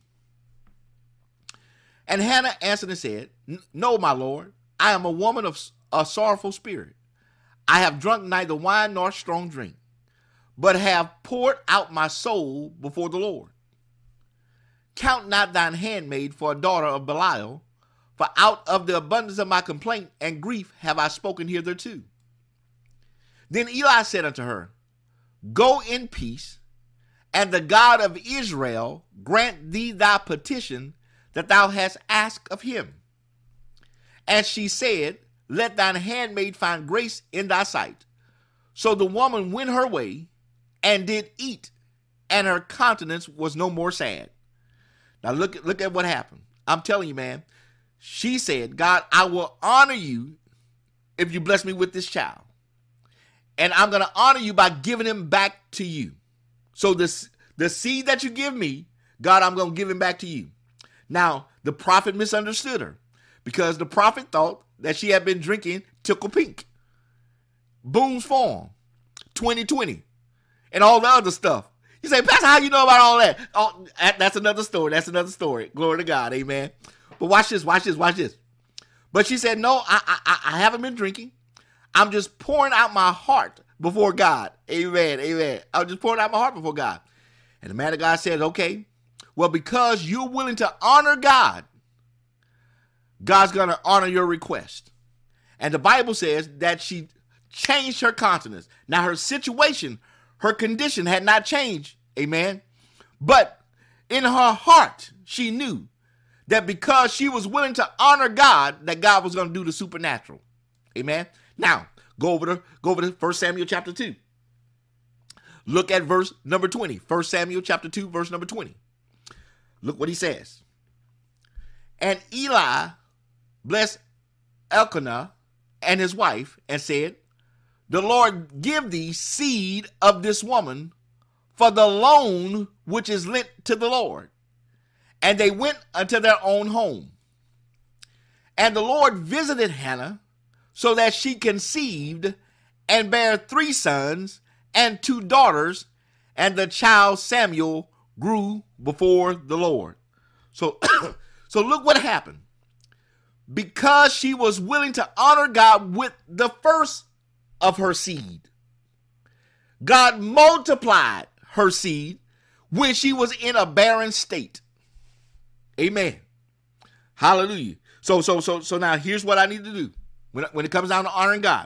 And Hannah answered and said, no, my Lord, I am a woman of a sorrowful spirit. I have drunk neither wine nor strong drink, but have poured out my soul before the Lord. Count not thine handmaid for a daughter of Belial, for out of the abundance of my complaint and grief have I spoken hitherto. Then Eli said unto her, go in peace, and the God of Israel grant thee thy petition that thou hast asked of him. And she said, let thine handmaid find grace in thy sight. So the woman went her way and did eat, and her countenance was no more sad. Now look at what happened. I'm telling you, man. She said, God, I will honor you if you bless me with this child. And I'm going to honor you by giving him back to you. So the seed that you give me, God, I'm going to give him back to you. Now, the prophet misunderstood her because the prophet thought that she had been drinking Tickle Pink, Boone's Farm, 2020, and all the other stuff. You say, Pastor, how you know about all that? Oh, that's another story. That's another story. Glory to God. Amen. But watch this. But she said, no, I haven't been drinking. I'm just pouring out my heart before God. Amen. I'm just pouring out my heart before God. And the man of God said, okay, well, because you're willing to honor God, God's going to honor your request. And the Bible says that she changed her countenance. Now her situation, her condition had not changed. Amen. But in her heart, she knew that because she was willing to honor God, that God was going to do the supernatural. Amen. Now, go over to 1 Samuel chapter 2. Look at verse number 20. 1 Samuel chapter 2, verse number 20. Look what he says. And Eli blessed Elkanah and his wife and said, the Lord give thee seed of this woman for the loan which is lent to the Lord. And they went unto their own home. And the Lord visited Hannah, so that she conceived and bare 3 sons and 2 daughters, and the child Samuel grew before the Lord. So, so look what happened. Because she was willing to honor God with the first of her seed, God multiplied her seed when she was in a barren state. Amen. Hallelujah. So now here's what I need to do when it comes down to honoring God.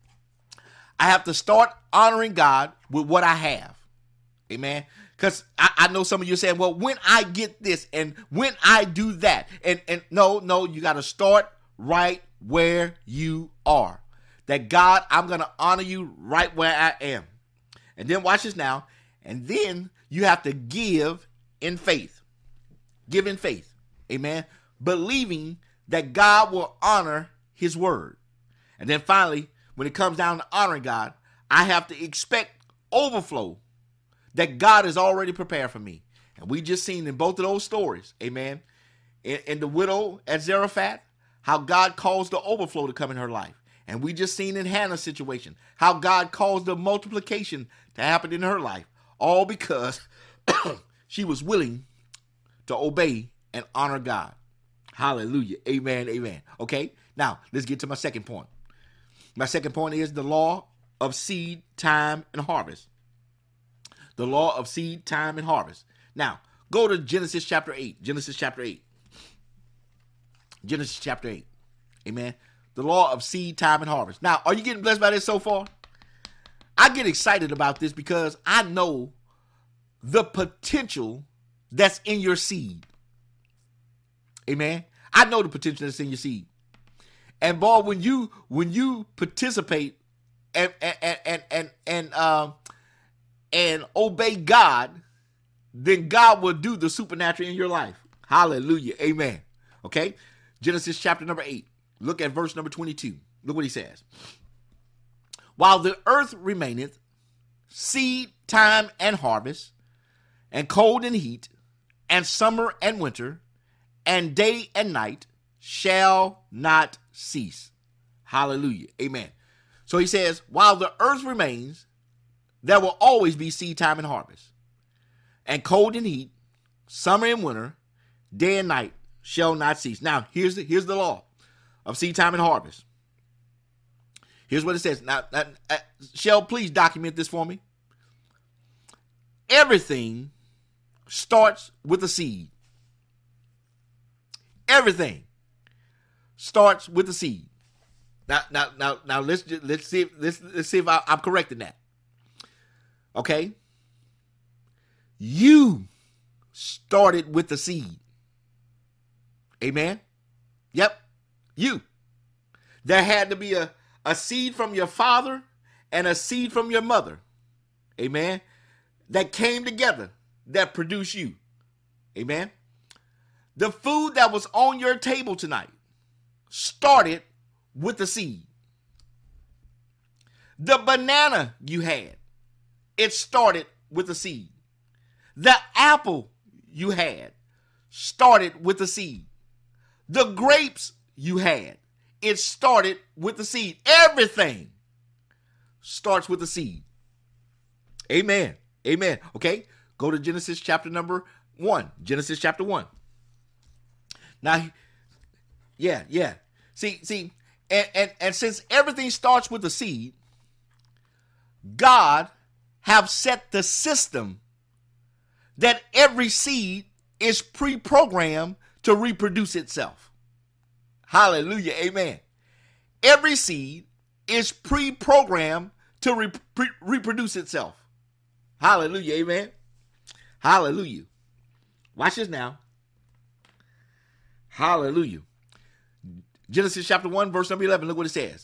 I have to start honoring God with what I have. Amen. Because I know some of you are saying, well, when I get this and when I do that, and no, you got to start right where you are. That God, I'm going to honor you right where I am. And then watch this now. And then you have to give in faith. Give in faith. Amen. Believing that God will honor his word. And then finally, when it comes down to honoring God, I have to expect overflow that God has already prepared for me. And we just seen in both of those stories, amen, in the widow at Zarephath, how God caused the overflow to come in her life. And we just seen in Hannah's situation, how God caused the multiplication to happen in her life, all because she was willing to obey and honor God. Hallelujah. Amen. Amen. Okay. Now let's get to my second point. My second point is the law of seed, time, and harvest. The law of seed, time, and harvest. Now go to Genesis chapter 8. Genesis chapter 8. Genesis chapter 8. Amen. The law of seed, time, and harvest. Now, are you getting blessed by this so far? I get excited about this because I know the potential that's in your seed. Amen. I know the potential that's in your seed. And boy, when you participate and obey God, then God will do the supernatural in your life. Hallelujah. Amen. Okay. Genesis chapter number 8. Look at verse number 22. Look what he says. While the earth remaineth, seed, time, and harvest, and cold and heat, and summer and winter, and day and night shall not cease. Hallelujah. Amen. So he says, while the earth remains, there will always be seed time and harvest. And cold and heat, summer and winter, day and night shall not cease. Now, here's the law of seed time and harvest. Here's what it says. Now, Shell, please document this for me. Everything starts with a seed. Everything starts with a seed. Now let's see if I'm correct in that. Okay, you started with the seed. Amen. Yep, you. There had to be a seed from your father and a seed from your mother. Amen. That came together that produced you. Amen. The food that was on your table tonight started with the seed. The banana you had, it started with the seed. The apple you had started with the seed. The grapes you had, it started with the seed. Everything starts with the seed. Amen. Amen. Okay, go to Genesis chapter number 1. Genesis chapter 1. Now, yeah. See, and since everything starts with the seed, God have set the system that every seed is pre-programmed to reproduce itself. Hallelujah. Amen. Every seed is pre-programmed to reproduce itself. Hallelujah. Amen. Hallelujah. Watch this now. Hallelujah. Genesis chapter 1, verse number 11. Look what it says.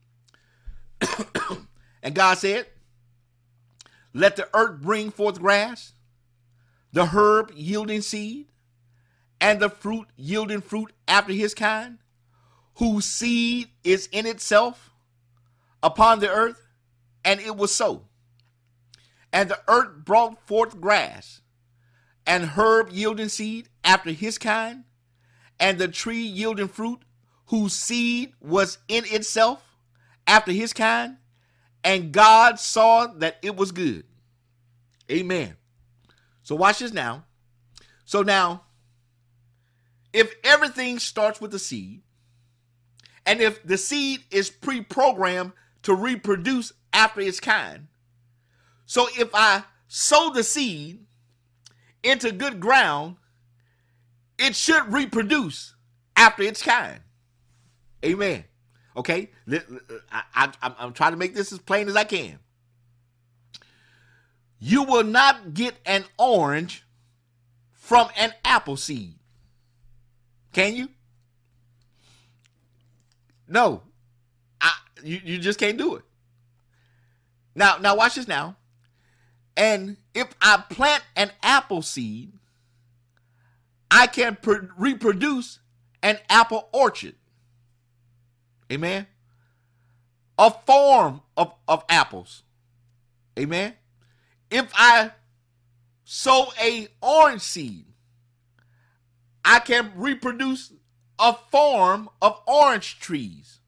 And God said, let the earth bring forth grass, the herb yielding seed, and the fruit yielding fruit after his kind, whose seed is in itself upon the earth. And it was so. And the earth brought forth grass, and herb yielding seed after his kind, and the tree yielding fruit, whose seed was in itself after his kind. And God saw that it was good. Amen. So watch this now. So now, if everything starts with the seed, and if the seed is pre-programmed to reproduce after its kind, so if I sow the seed into good ground, it should reproduce after its kind. Amen. Okay? I'm trying to make this as plain as I can. You will not get an orange from an apple seed. Can you? No. You just can't do it. Now watch this now. And if I plant an apple seed, I can reproduce an apple orchard. Amen. A form of apples. Amen. If I sow a orange seed, I can reproduce a form of orange trees.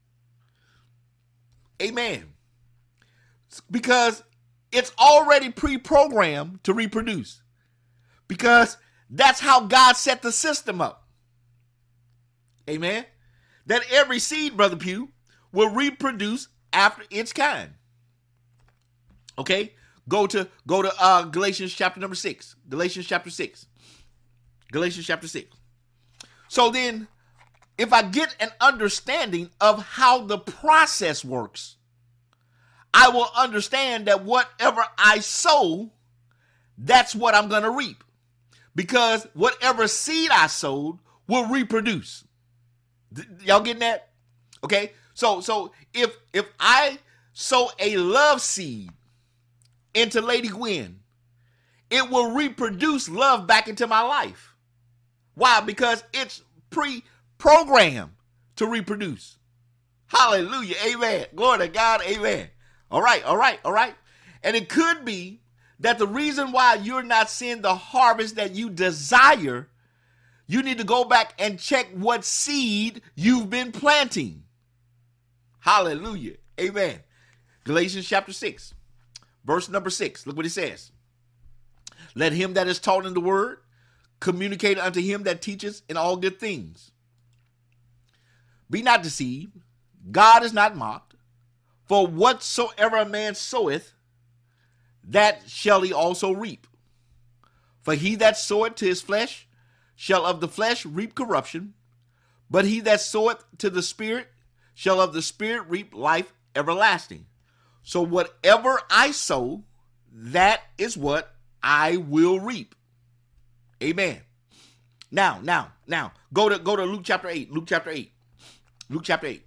Amen. Because it's already pre-programmed to reproduce. Because that's how God set the system up. Amen. That every seed, Brother Pugh, will reproduce after its kind. Okay? Go to Galatians chapter number 6. Galatians chapter 6. Galatians chapter 6. So then, if I get an understanding of how the process works, I will understand that whatever I sow, that's what I'm going to reap. Because whatever seed I sowed will reproduce. Y'all getting that? Okay? So if I sow a love seed into Lady Gwen, it will reproduce love back into my life. Why? Because it's pre-programmed to reproduce. Hallelujah. Amen. Glory to God. Amen. All right. And it could be that the reason why you're not seeing the harvest that you desire, you need to go back and check what seed you've been planting. Hallelujah. Amen. Galatians chapter 6, verse number 6. Look what it says. Let him that is taught in the word communicate unto him that teaches in all good things. Be not deceived. God is not mocked. For whatsoever a man soweth, that shall he also reap. For he that soweth to his flesh shall of the flesh reap corruption, but he that soweth to the Spirit shall of the Spirit reap life everlasting. So whatever I sow, that is what I will reap. Amen. Now, go to Luke chapter 8. Luke chapter 8. Luke chapter 8.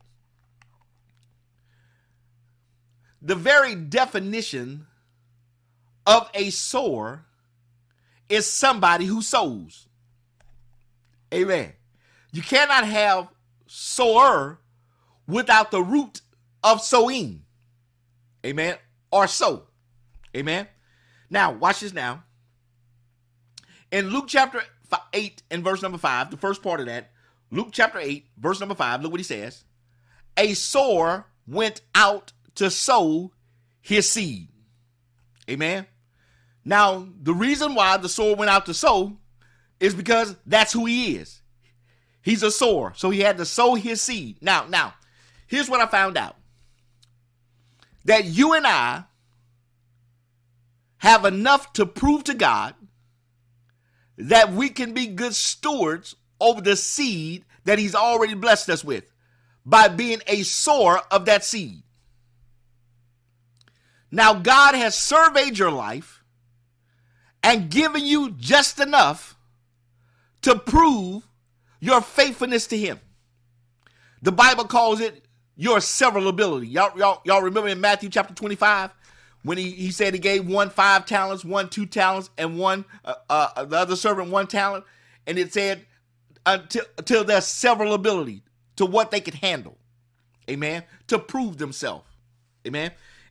The very definition of a sower is somebody who sows. Amen. You cannot have sower without the root of sowing. Amen. Or sow. Amen. Now, watch this now. In Luke chapter 8 and verse number 5, the first part of that, Luke chapter 8, verse number 5, look what he says. A sower went out to sow his seed. Amen. Now, the reason why the sower went out to sow is because that's who he is. He's a sower, so he had to sow his seed. Now, here's what I found out. That you and I have enough to prove to God that we can be good stewards over the seed that he's already blessed us with by being a sower of that seed. Now, God has surveyed your life and given you just enough to prove your faithfulness to him. The Bible calls it your several ability. Y'all remember in Matthew chapter 25 when he said he gave one 5 talents, one 2 talents, and one the other servant 1 talent, and it said until there's several ability to what they could handle. Amen. To prove themselves. Amen.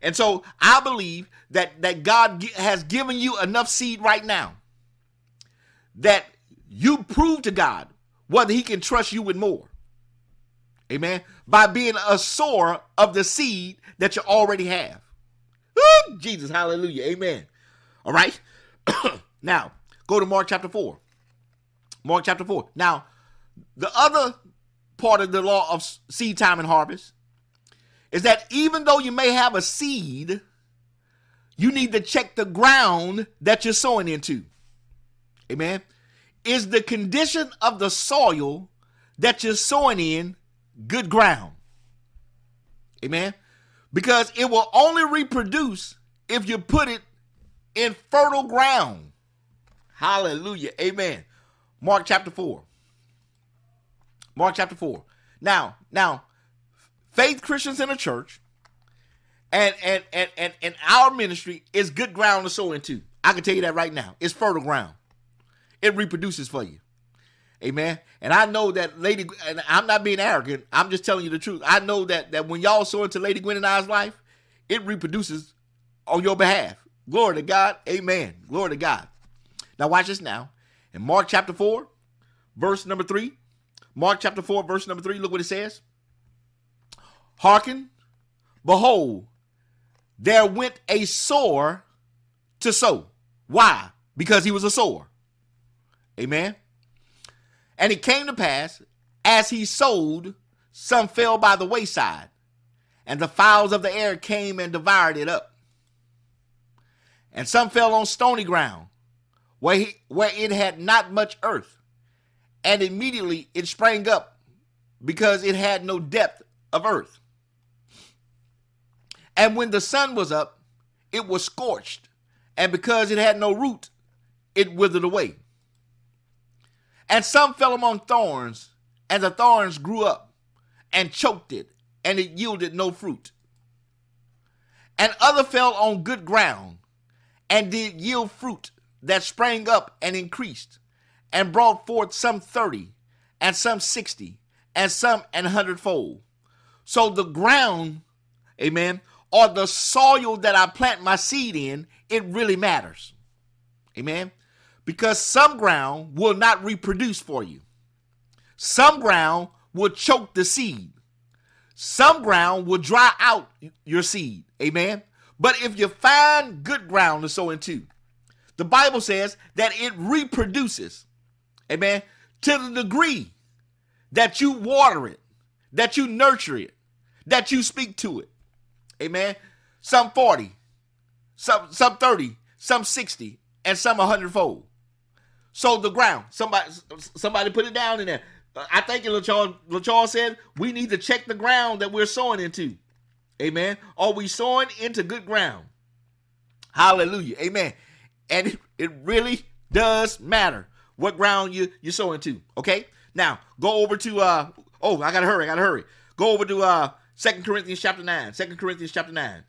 And so I believe that God has given you enough seed right now that you prove to God whether he can trust you with more. Amen. By being a sower of the seed that you already have. Woo, Jesus, hallelujah. Amen. All right. Now, go to Mark chapter 4. Mark chapter 4. Now, the other part of the law of seed time and harvest is that even though you may have a seed, you need to check the ground that you're sowing into. Amen. Is the condition of the soil that you're sowing in good ground? Amen. Because it will only reproduce if you put it in fertile ground. Hallelujah. Amen. Mark chapter 4. Mark chapter 4. Now, Faith Christians in a church and our ministry is good ground to sow into. I can tell you that right now. It's fertile ground. It reproduces for you. Amen. And I know that and I'm not being arrogant. I'm just telling you the truth. I know that when y'all sow into Lady Gwen and I's life, it reproduces on your behalf. Glory to God. Amen. Glory to God. Now watch this now. In Mark chapter 4, verse number 3. Mark chapter 4, verse number 3. Look what it says. Hearken, behold, there went a sower to sow. Why? Because he was a sower. Amen. And it came to pass, as he sowed, some fell by the wayside, and the fowls of the air came and devoured it up. And some fell on stony ground, where it had not much earth, and immediately it sprang up, because it had no depth of earth. And when the sun was up, it was scorched, and because it had no root, it withered away. And some fell among thorns, and the thorns grew up and choked it, and it yielded no fruit. And other fell on good ground, and did yield fruit that sprang up and increased, and brought forth some 30, and some 60, and some an 100-fold. So the ground, amen, or the soil that I plant my seed in, it really matters. Amen. Because some ground will not reproduce for you. Some ground will choke the seed. Some ground will dry out your seed. Amen. But if you find good ground to sow into, the Bible says that it reproduces. Amen. To the degree that you water it, that you nurture it, that you speak to it. Amen. Some 40, some 30, some 60, and some 100-fold. So the ground, somebody put it down in there. I think LaCharles said we need to check the ground that we're sowing into. Amen. Are we sowing into good ground? Hallelujah. Amen. And it really does matter what ground you sow into. Okay. Now go over to I gotta hurry. Go over to 2 Corinthians chapter 9. 2 Corinthians chapter 9.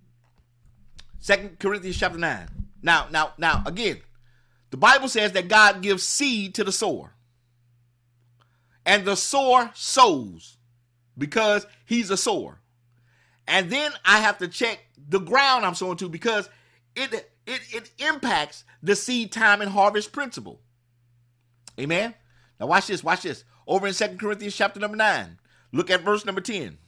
2 Corinthians chapter 9. Now again. The Bible says that God gives seed to the sower. And the sower sows because he's a sower. And then I have to check the ground I'm sowing to because it impacts the seed time and harvest principle. Amen. Now watch this. Over in 2 Corinthians chapter number 9. Look at verse number 10.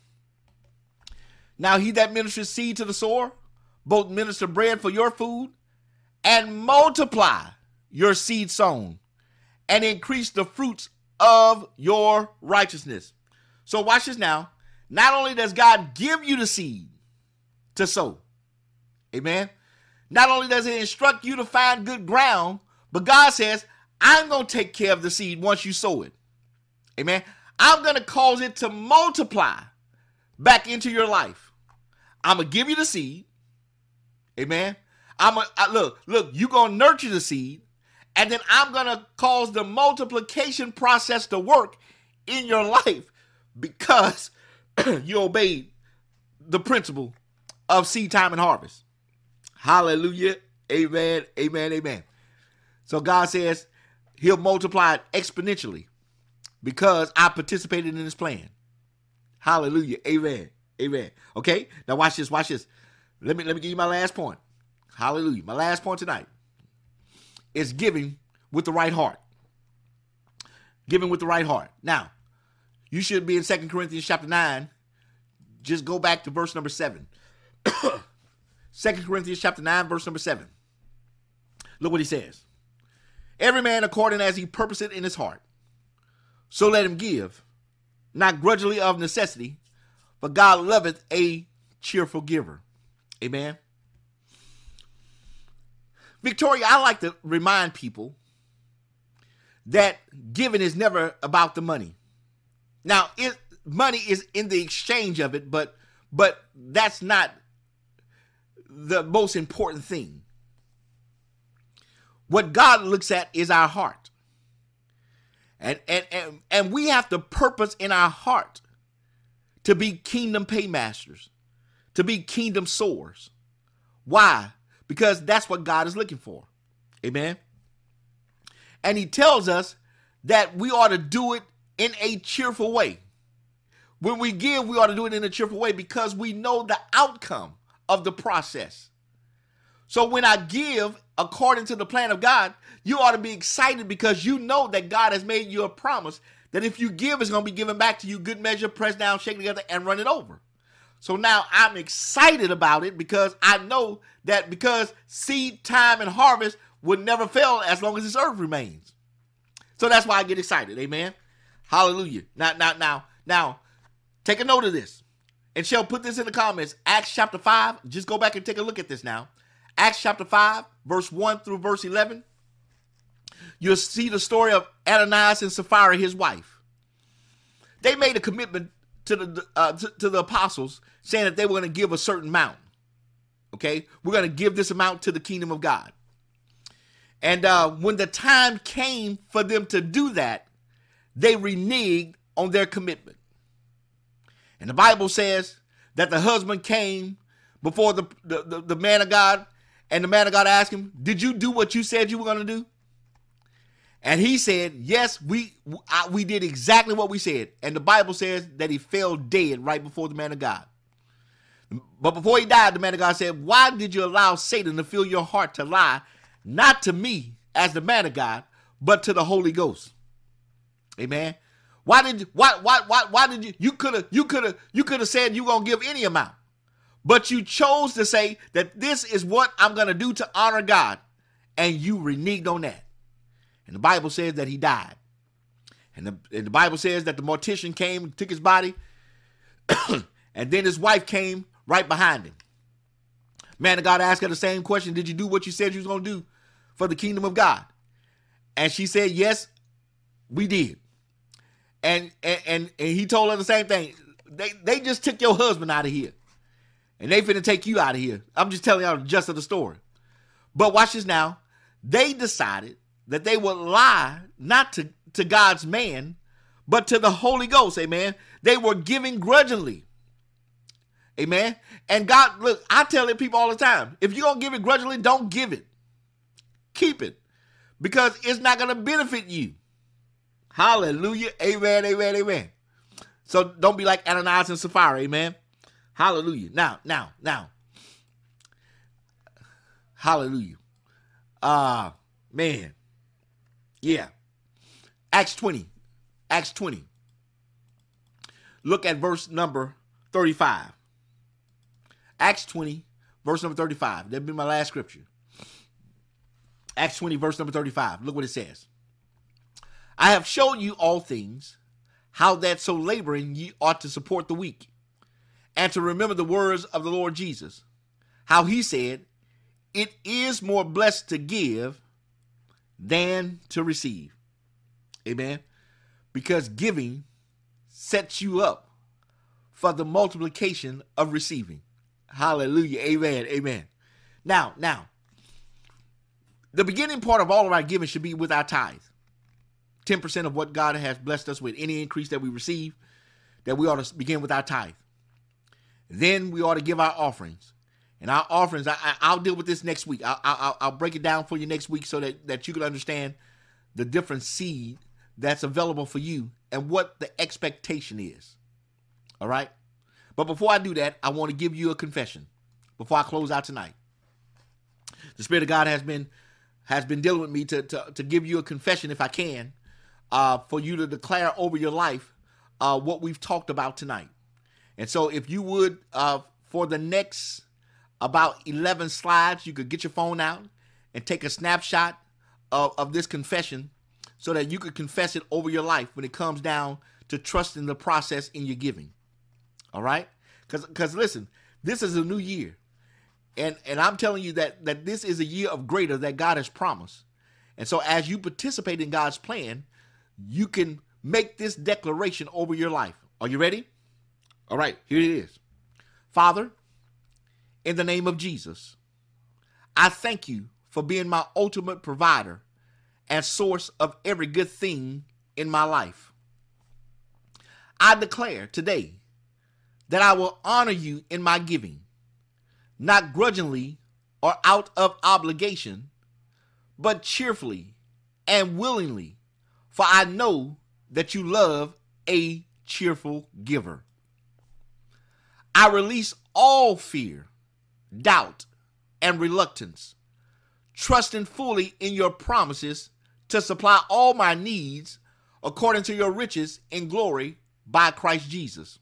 Now he that ministers seed to the sower, both minister bread for your food and multiply your seed sown, and increase the fruits of your righteousness. So watch this now. Not only does God give you the seed to sow, amen. Not only does it instruct you to find good ground, but God says, I'm going to take care of the seed once you sow it. Amen. I'm going to cause it to multiply back into your life. I'm going to give you the seed. Amen. Look, you're going to nurture the seed. And then I'm going to cause the multiplication process to work in your life because you obeyed the principle of seed time and harvest. Hallelujah. Amen. Amen. Amen. So God says he'll multiply it exponentially because I participated in his plan. Hallelujah. Amen. Amen. Okay. Now watch this. Let me give you my last point. Hallelujah. My last point tonight is giving with the right heart. Giving with the right heart. Now, you should be in 2 Corinthians chapter 9. Just go back to verse number 7. 2 Corinthians chapter 9, verse number 7. Look what he says. Every man according as he purposeth in his heart, so let him give, not grudgingly of necessity, but God loveth a cheerful giver. Amen. Victoria, I like to remind people that giving is never about the money. Now, money is in the exchange of it, but that's not the most important thing. What God looks at is our heart. And we have to purpose in our heart to be kingdom paymasters, to be kingdom sowers. Why? Because that's what God is looking for. Amen. And he tells us that we ought to do it in a cheerful way. When we give, we ought to do it in a cheerful way because we know the outcome of the process. So when I give according to the plan of God, you ought to be excited because you know that God has made you a promise that if you give, it's going to be given back to you, good measure, pressed down, shaken together, and run it over. So now I'm excited about it because I know that because seed, time, and harvest will never fail as long as this earth remains. So that's why I get excited. Amen. Hallelujah. Now, take a note of this. And shall put this in the comments. Acts chapter 5. Just go back and take a look at this now. Acts chapter 5, verse 1 through verse 11. You'll see the story of Ananias and Sapphira, his wife. They made a commitment to the apostles saying that they were going to give a certain amount. Okay? We're going to give this amount to the kingdom of God. And when the time came for them to do that, they reneged on their commitment. And the Bible says that the husband came before the man of God, and the man of God asked him, did you do what you said you were going to do? And he said, yes, we did exactly what we said. And the Bible says that he fell dead right before the man of God. But before he died, the man of God said, why did you allow Satan to fill your heart to lie, not to me as the man of God, but to the Holy Ghost? Amen. Why did you could have said you gonna give any amount, but you chose to say that this is what I'm gonna do to honor God, and you reneged on that. And the Bible says that he died, and the Bible says that the mortician came and took his body, and then his wife came right behind him. Man of God asked her the same question: did you do what you said you was gonna do for the kingdom of God? And she said, yes, we did. And he told her the same thing. They just took your husband out of here. And they finna take you out of here. I'm just telling y'all the gist of the story. But watch this now. They decided that they would lie not to God's man, but to the Holy Ghost. Amen. They were giving grudgingly. Amen. And God, look, I tell it people all the time. If you're going to give it grudgingly, don't give it. Keep it. Because it's not going to benefit you. Hallelujah. Amen, amen, amen. So don't be like Ananias and Sapphira. Amen. Hallelujah. Now. Hallelujah. Man. Yeah. Acts 20. Look at verse number 35. Acts 20, verse number 35. That'll be my last scripture. Acts 20, verse number 35. Look what it says. I have shown you all things, how that so laboring ye ought to support the weak, and to remember the words of the Lord Jesus, how he said, it is more blessed to give than to receive. Amen. Because giving sets you up for the multiplication of receiving. Hallelujah. Amen. Amen. Now, the beginning part of all of our giving should be with our tithe. 10% of what God has blessed us with, any increase that we receive, that we ought to begin with our tithe. Then we ought to give our offerings. And our offerings, I'll deal with this next week. I'll break it down for you next week so that you can understand the different seed that's available for you and what the expectation is. All right? But before I do that, I want to give you a confession. before I close out tonight. The Spirit of God has been dealing with me to give you a confession, if I can, for you to declare over your life what we've talked about tonight. And so if you would, for the next about 11 slides, you could get your phone out and take a snapshot of this confession so that you could confess it over your life when it comes down to trusting the process in your giving. All right? Because listen, this is a new year. And I'm telling you that this is a year of greater that God has promised. And so as you participate in God's plan, you can make this declaration over your life. Are you ready? All right, here it is. Father, in the name of Jesus, I thank you for being my ultimate provider and source of every good thing in my life. I declare today that I will honor you in my giving, not grudgingly or out of obligation, but cheerfully and willingly, for I know that you love a cheerful giver. I release all fear, doubt, and reluctance, trusting fully in your promises to supply all my needs according to your riches in glory by Christ Jesus.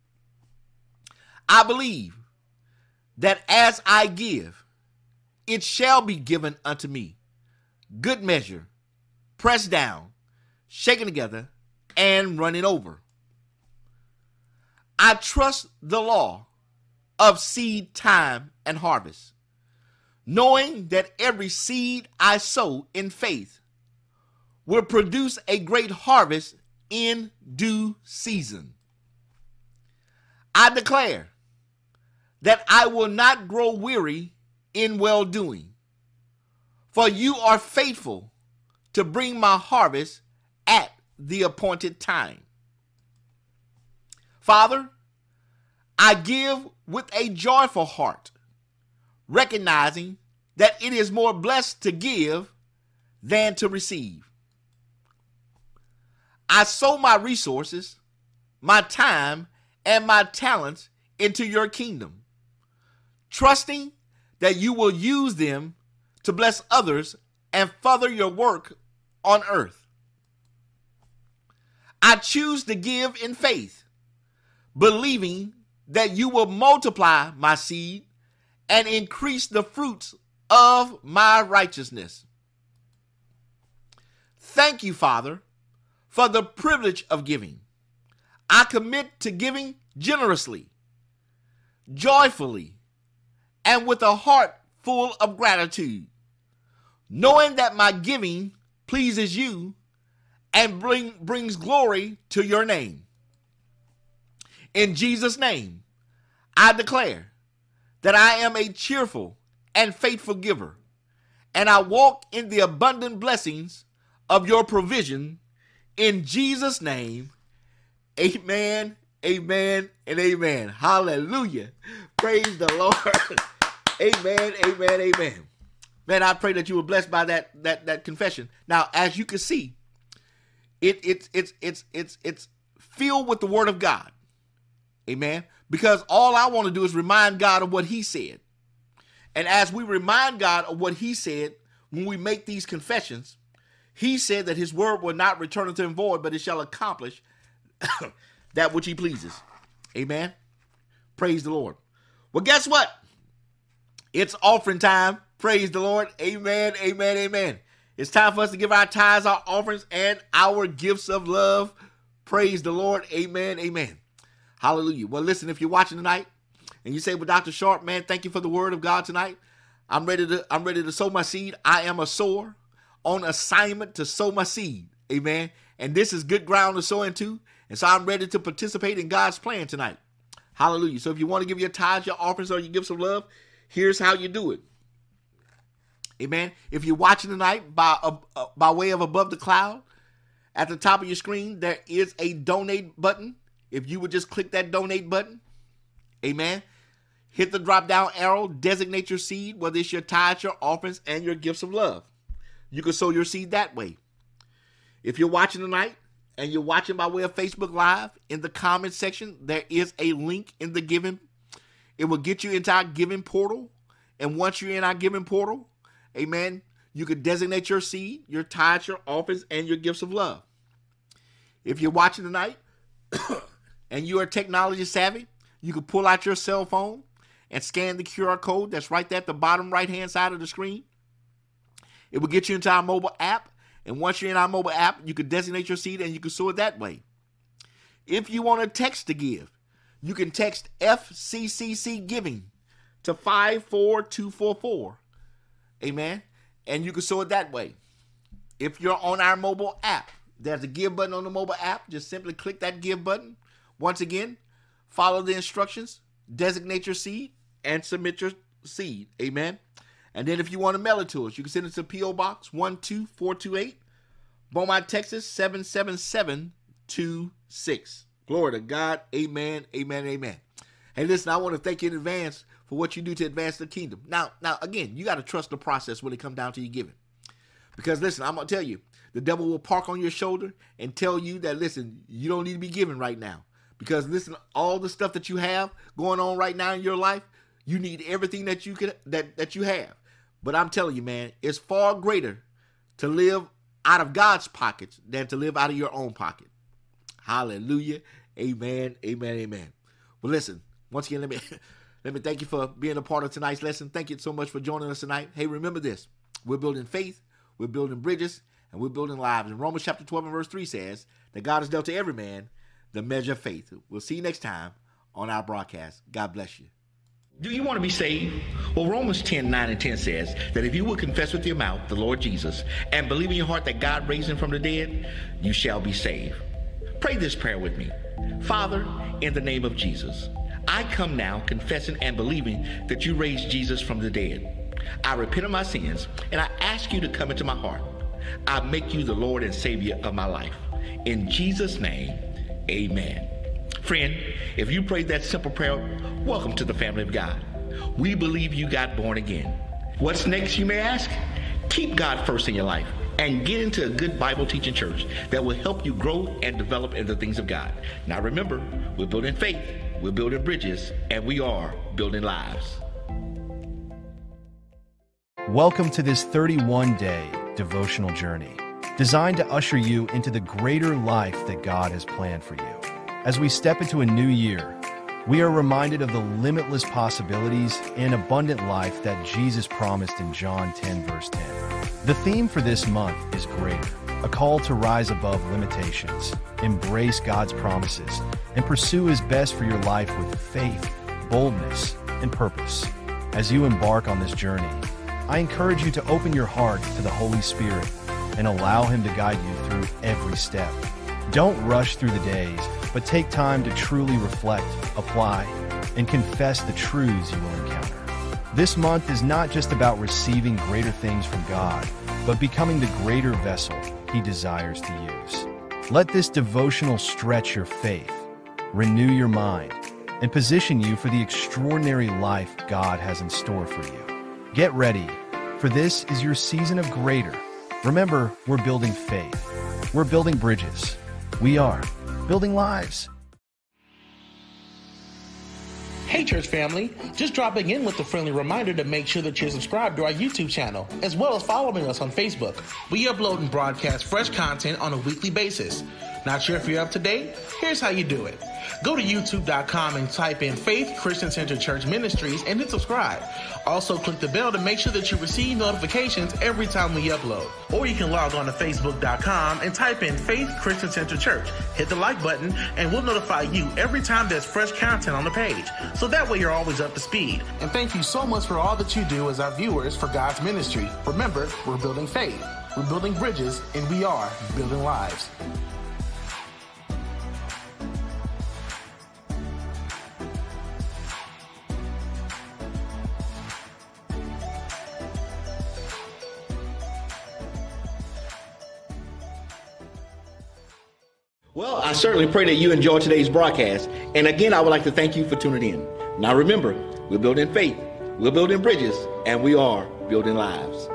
I believe that as I give, it shall be given unto me, good measure, pressed down, shaken together, and running over. I trust the law of seed time and harvest, knowing that every seed I sow in faith will produce a great harvest in due season. I declare that I will not grow weary in well-doing, for you are faithful to bring my harvest at the appointed time. Father, I give with a joyful heart, recognizing that it is more blessed to give than to receive. I sow my resources, my time, and my talents into your kingdom, trusting that you will use them to bless others and further your work on earth. I choose to give in faith, believing that you will multiply my seed and increase the fruits of my righteousness. Thank you, Father, for the privilege of giving. I commit to giving generously, joyfully, and with a heart full of gratitude, knowing that my giving pleases you and brings glory to your name. In Jesus' name, I declare that I am a cheerful and faithful giver, and I walk in the abundant blessings of your provision. In Jesus' name, amen, amen, and amen. Hallelujah. Praise the Lord. Amen, amen, amen. Man, I pray that you were blessed by that confession. Now, as you can see, it's filled with the word of God. Amen. Because all I want to do is remind God of what he said. And as we remind God of what he said, when we make these confessions, he said that his word will not return unto him void, but it shall accomplish that which he pleases. Amen. Praise the Lord. Well, guess what? It's offering time. Praise the Lord. Amen, amen, amen. It's time for us to give our tithes, our offerings, and our gifts of love. Praise the Lord. Amen, amen. Hallelujah. Well, listen, if you're watching tonight and you say, well, Dr. Sharp, man, thank you for the word of God tonight. I'm ready to sow my seed. I am a sower on assignment to sow my seed. Amen. And this is good ground to sow into. And so I'm ready to participate in God's plan tonight. Hallelujah. So if you want to give your tithes, your offerings, or your gifts of love, here's how you do it. Amen. If you're watching tonight by way of Above the Cloud, at the top of your screen, there is a donate button. If you would just click that donate button, amen, hit the drop down arrow, designate your seed, whether it's your tithes, your offerings, and your gifts of love. You can sow your seed that way. If you're watching tonight and you're watching by way of Facebook Live, in the comment section, there is a link in the giving It will get you into our giving portal. And once you're in our giving portal, amen, you can designate your seed, your tithes, your offerings, and your gifts of love. If you're watching tonight and you are technology savvy, you can pull out your cell phone and scan the QR code that's right there at the bottom right-hand side of the screen. It will get you into our mobile app. And once you're in our mobile app, you can designate your seed and you can sow it that way. If you want to text to give, you can text FCCC Giving to 54244. Amen. And you can sow it that way. If you're on our mobile app, there's a give button on the mobile app. Just simply click that give button. Once again, follow the instructions, designate your seed, and submit your seed. Amen. And then if you want to mail it to us, you can send it to P.O. Box 12428, Beaumont, Texas 77726. Glory to God. Amen, amen, amen. Hey, listen, I want to thank you in advance for what you do to advance the kingdom. Now, again, you got to trust the process when it comes down to your giving. Because, listen, I'm going to tell you, the devil will park on your shoulder and tell you that, listen, you don't need to be giving right now. Because, listen, all the stuff that you have going on right now in your life, you need everything that you can that you have. But I'm telling you, man, it's far greater to live out of God's pockets than to live out of your own pocket. Hallelujah. Amen. Amen. Amen. Well, listen, once again, let me thank you for being a part of tonight's lesson. Thank you so much for joining us tonight. Hey, remember this. We're building faith, we're building bridges, and we're building lives. And Romans chapter 12 and verse 3 says that God has dealt to every man the measure of faith. We'll see you next time on our broadcast. God bless you. Do you want to be saved? Well, Romans 10:9-10 says that if you will confess with your mouth the Lord Jesus and believe in your heart that God raised him from the dead, you shall be saved. Pray this prayer with me. Father, in the name of Jesus, I come now confessing and believing that you raised Jesus from the dead. I repent of my sins and I ask you to come into my heart. I make you the Lord and Savior of my life. In Jesus' name, amen. Friend, if you prayed that simple prayer, welcome to the family of God. We believe you got born again. What's next, you may ask? Keep God first in your life and get into a good Bible teaching church that will help you grow and develop in the things of God. Now remember, we're building faith, we're building bridges, and we are building lives. Welcome to this 31-day devotional journey designed to usher you into the greater life that God has planned for you. As we step into a new year, we are reminded of the limitless possibilities and abundant life that Jesus promised in John 10, verse 10. The theme for this month is greater, a call to rise above limitations, embrace God's promises, and pursue His best for your life with faith, boldness, and purpose. As you embark on this journey, I encourage you to open your heart to the Holy Spirit and allow Him to guide you through every step. Don't rush through the days, but take time to truly reflect, apply, and confess the truths you will encounter. This month is not just about receiving greater things from God, but becoming the greater vessel He desires to use. Let this devotional stretch your faith, renew your mind, and position you for the extraordinary life God has in store for you. Get ready, for this is your season of greater. Remember, we're building faith. We're building bridges. We are building lives. Hey church family, just dropping in with a friendly reminder to make sure that you're subscribed to our YouTube channel, as well as following us on Facebook. We upload and broadcast fresh content on a weekly basis. Not sure if you're up to date? Here's how you do it. Go to youtube.com and type in Faith Christian Center Church Ministries and hit subscribe. Also click the bell to make sure that you receive notifications every time we upload. Or you can log on to facebook.com and type in Faith Christian Center Church. Hit the like button and we'll notify you every time there's fresh content on the page. So that way you're always up to speed. And thank you so much for all that you do as our viewers for God's ministry. Remember, we're building faith, we're building bridges, and we are building lives. Well, I certainly pray that you enjoyed today's broadcast. And again, I would like to thank you for tuning in. Now remember, we're building faith, we're building bridges, and we are building lives.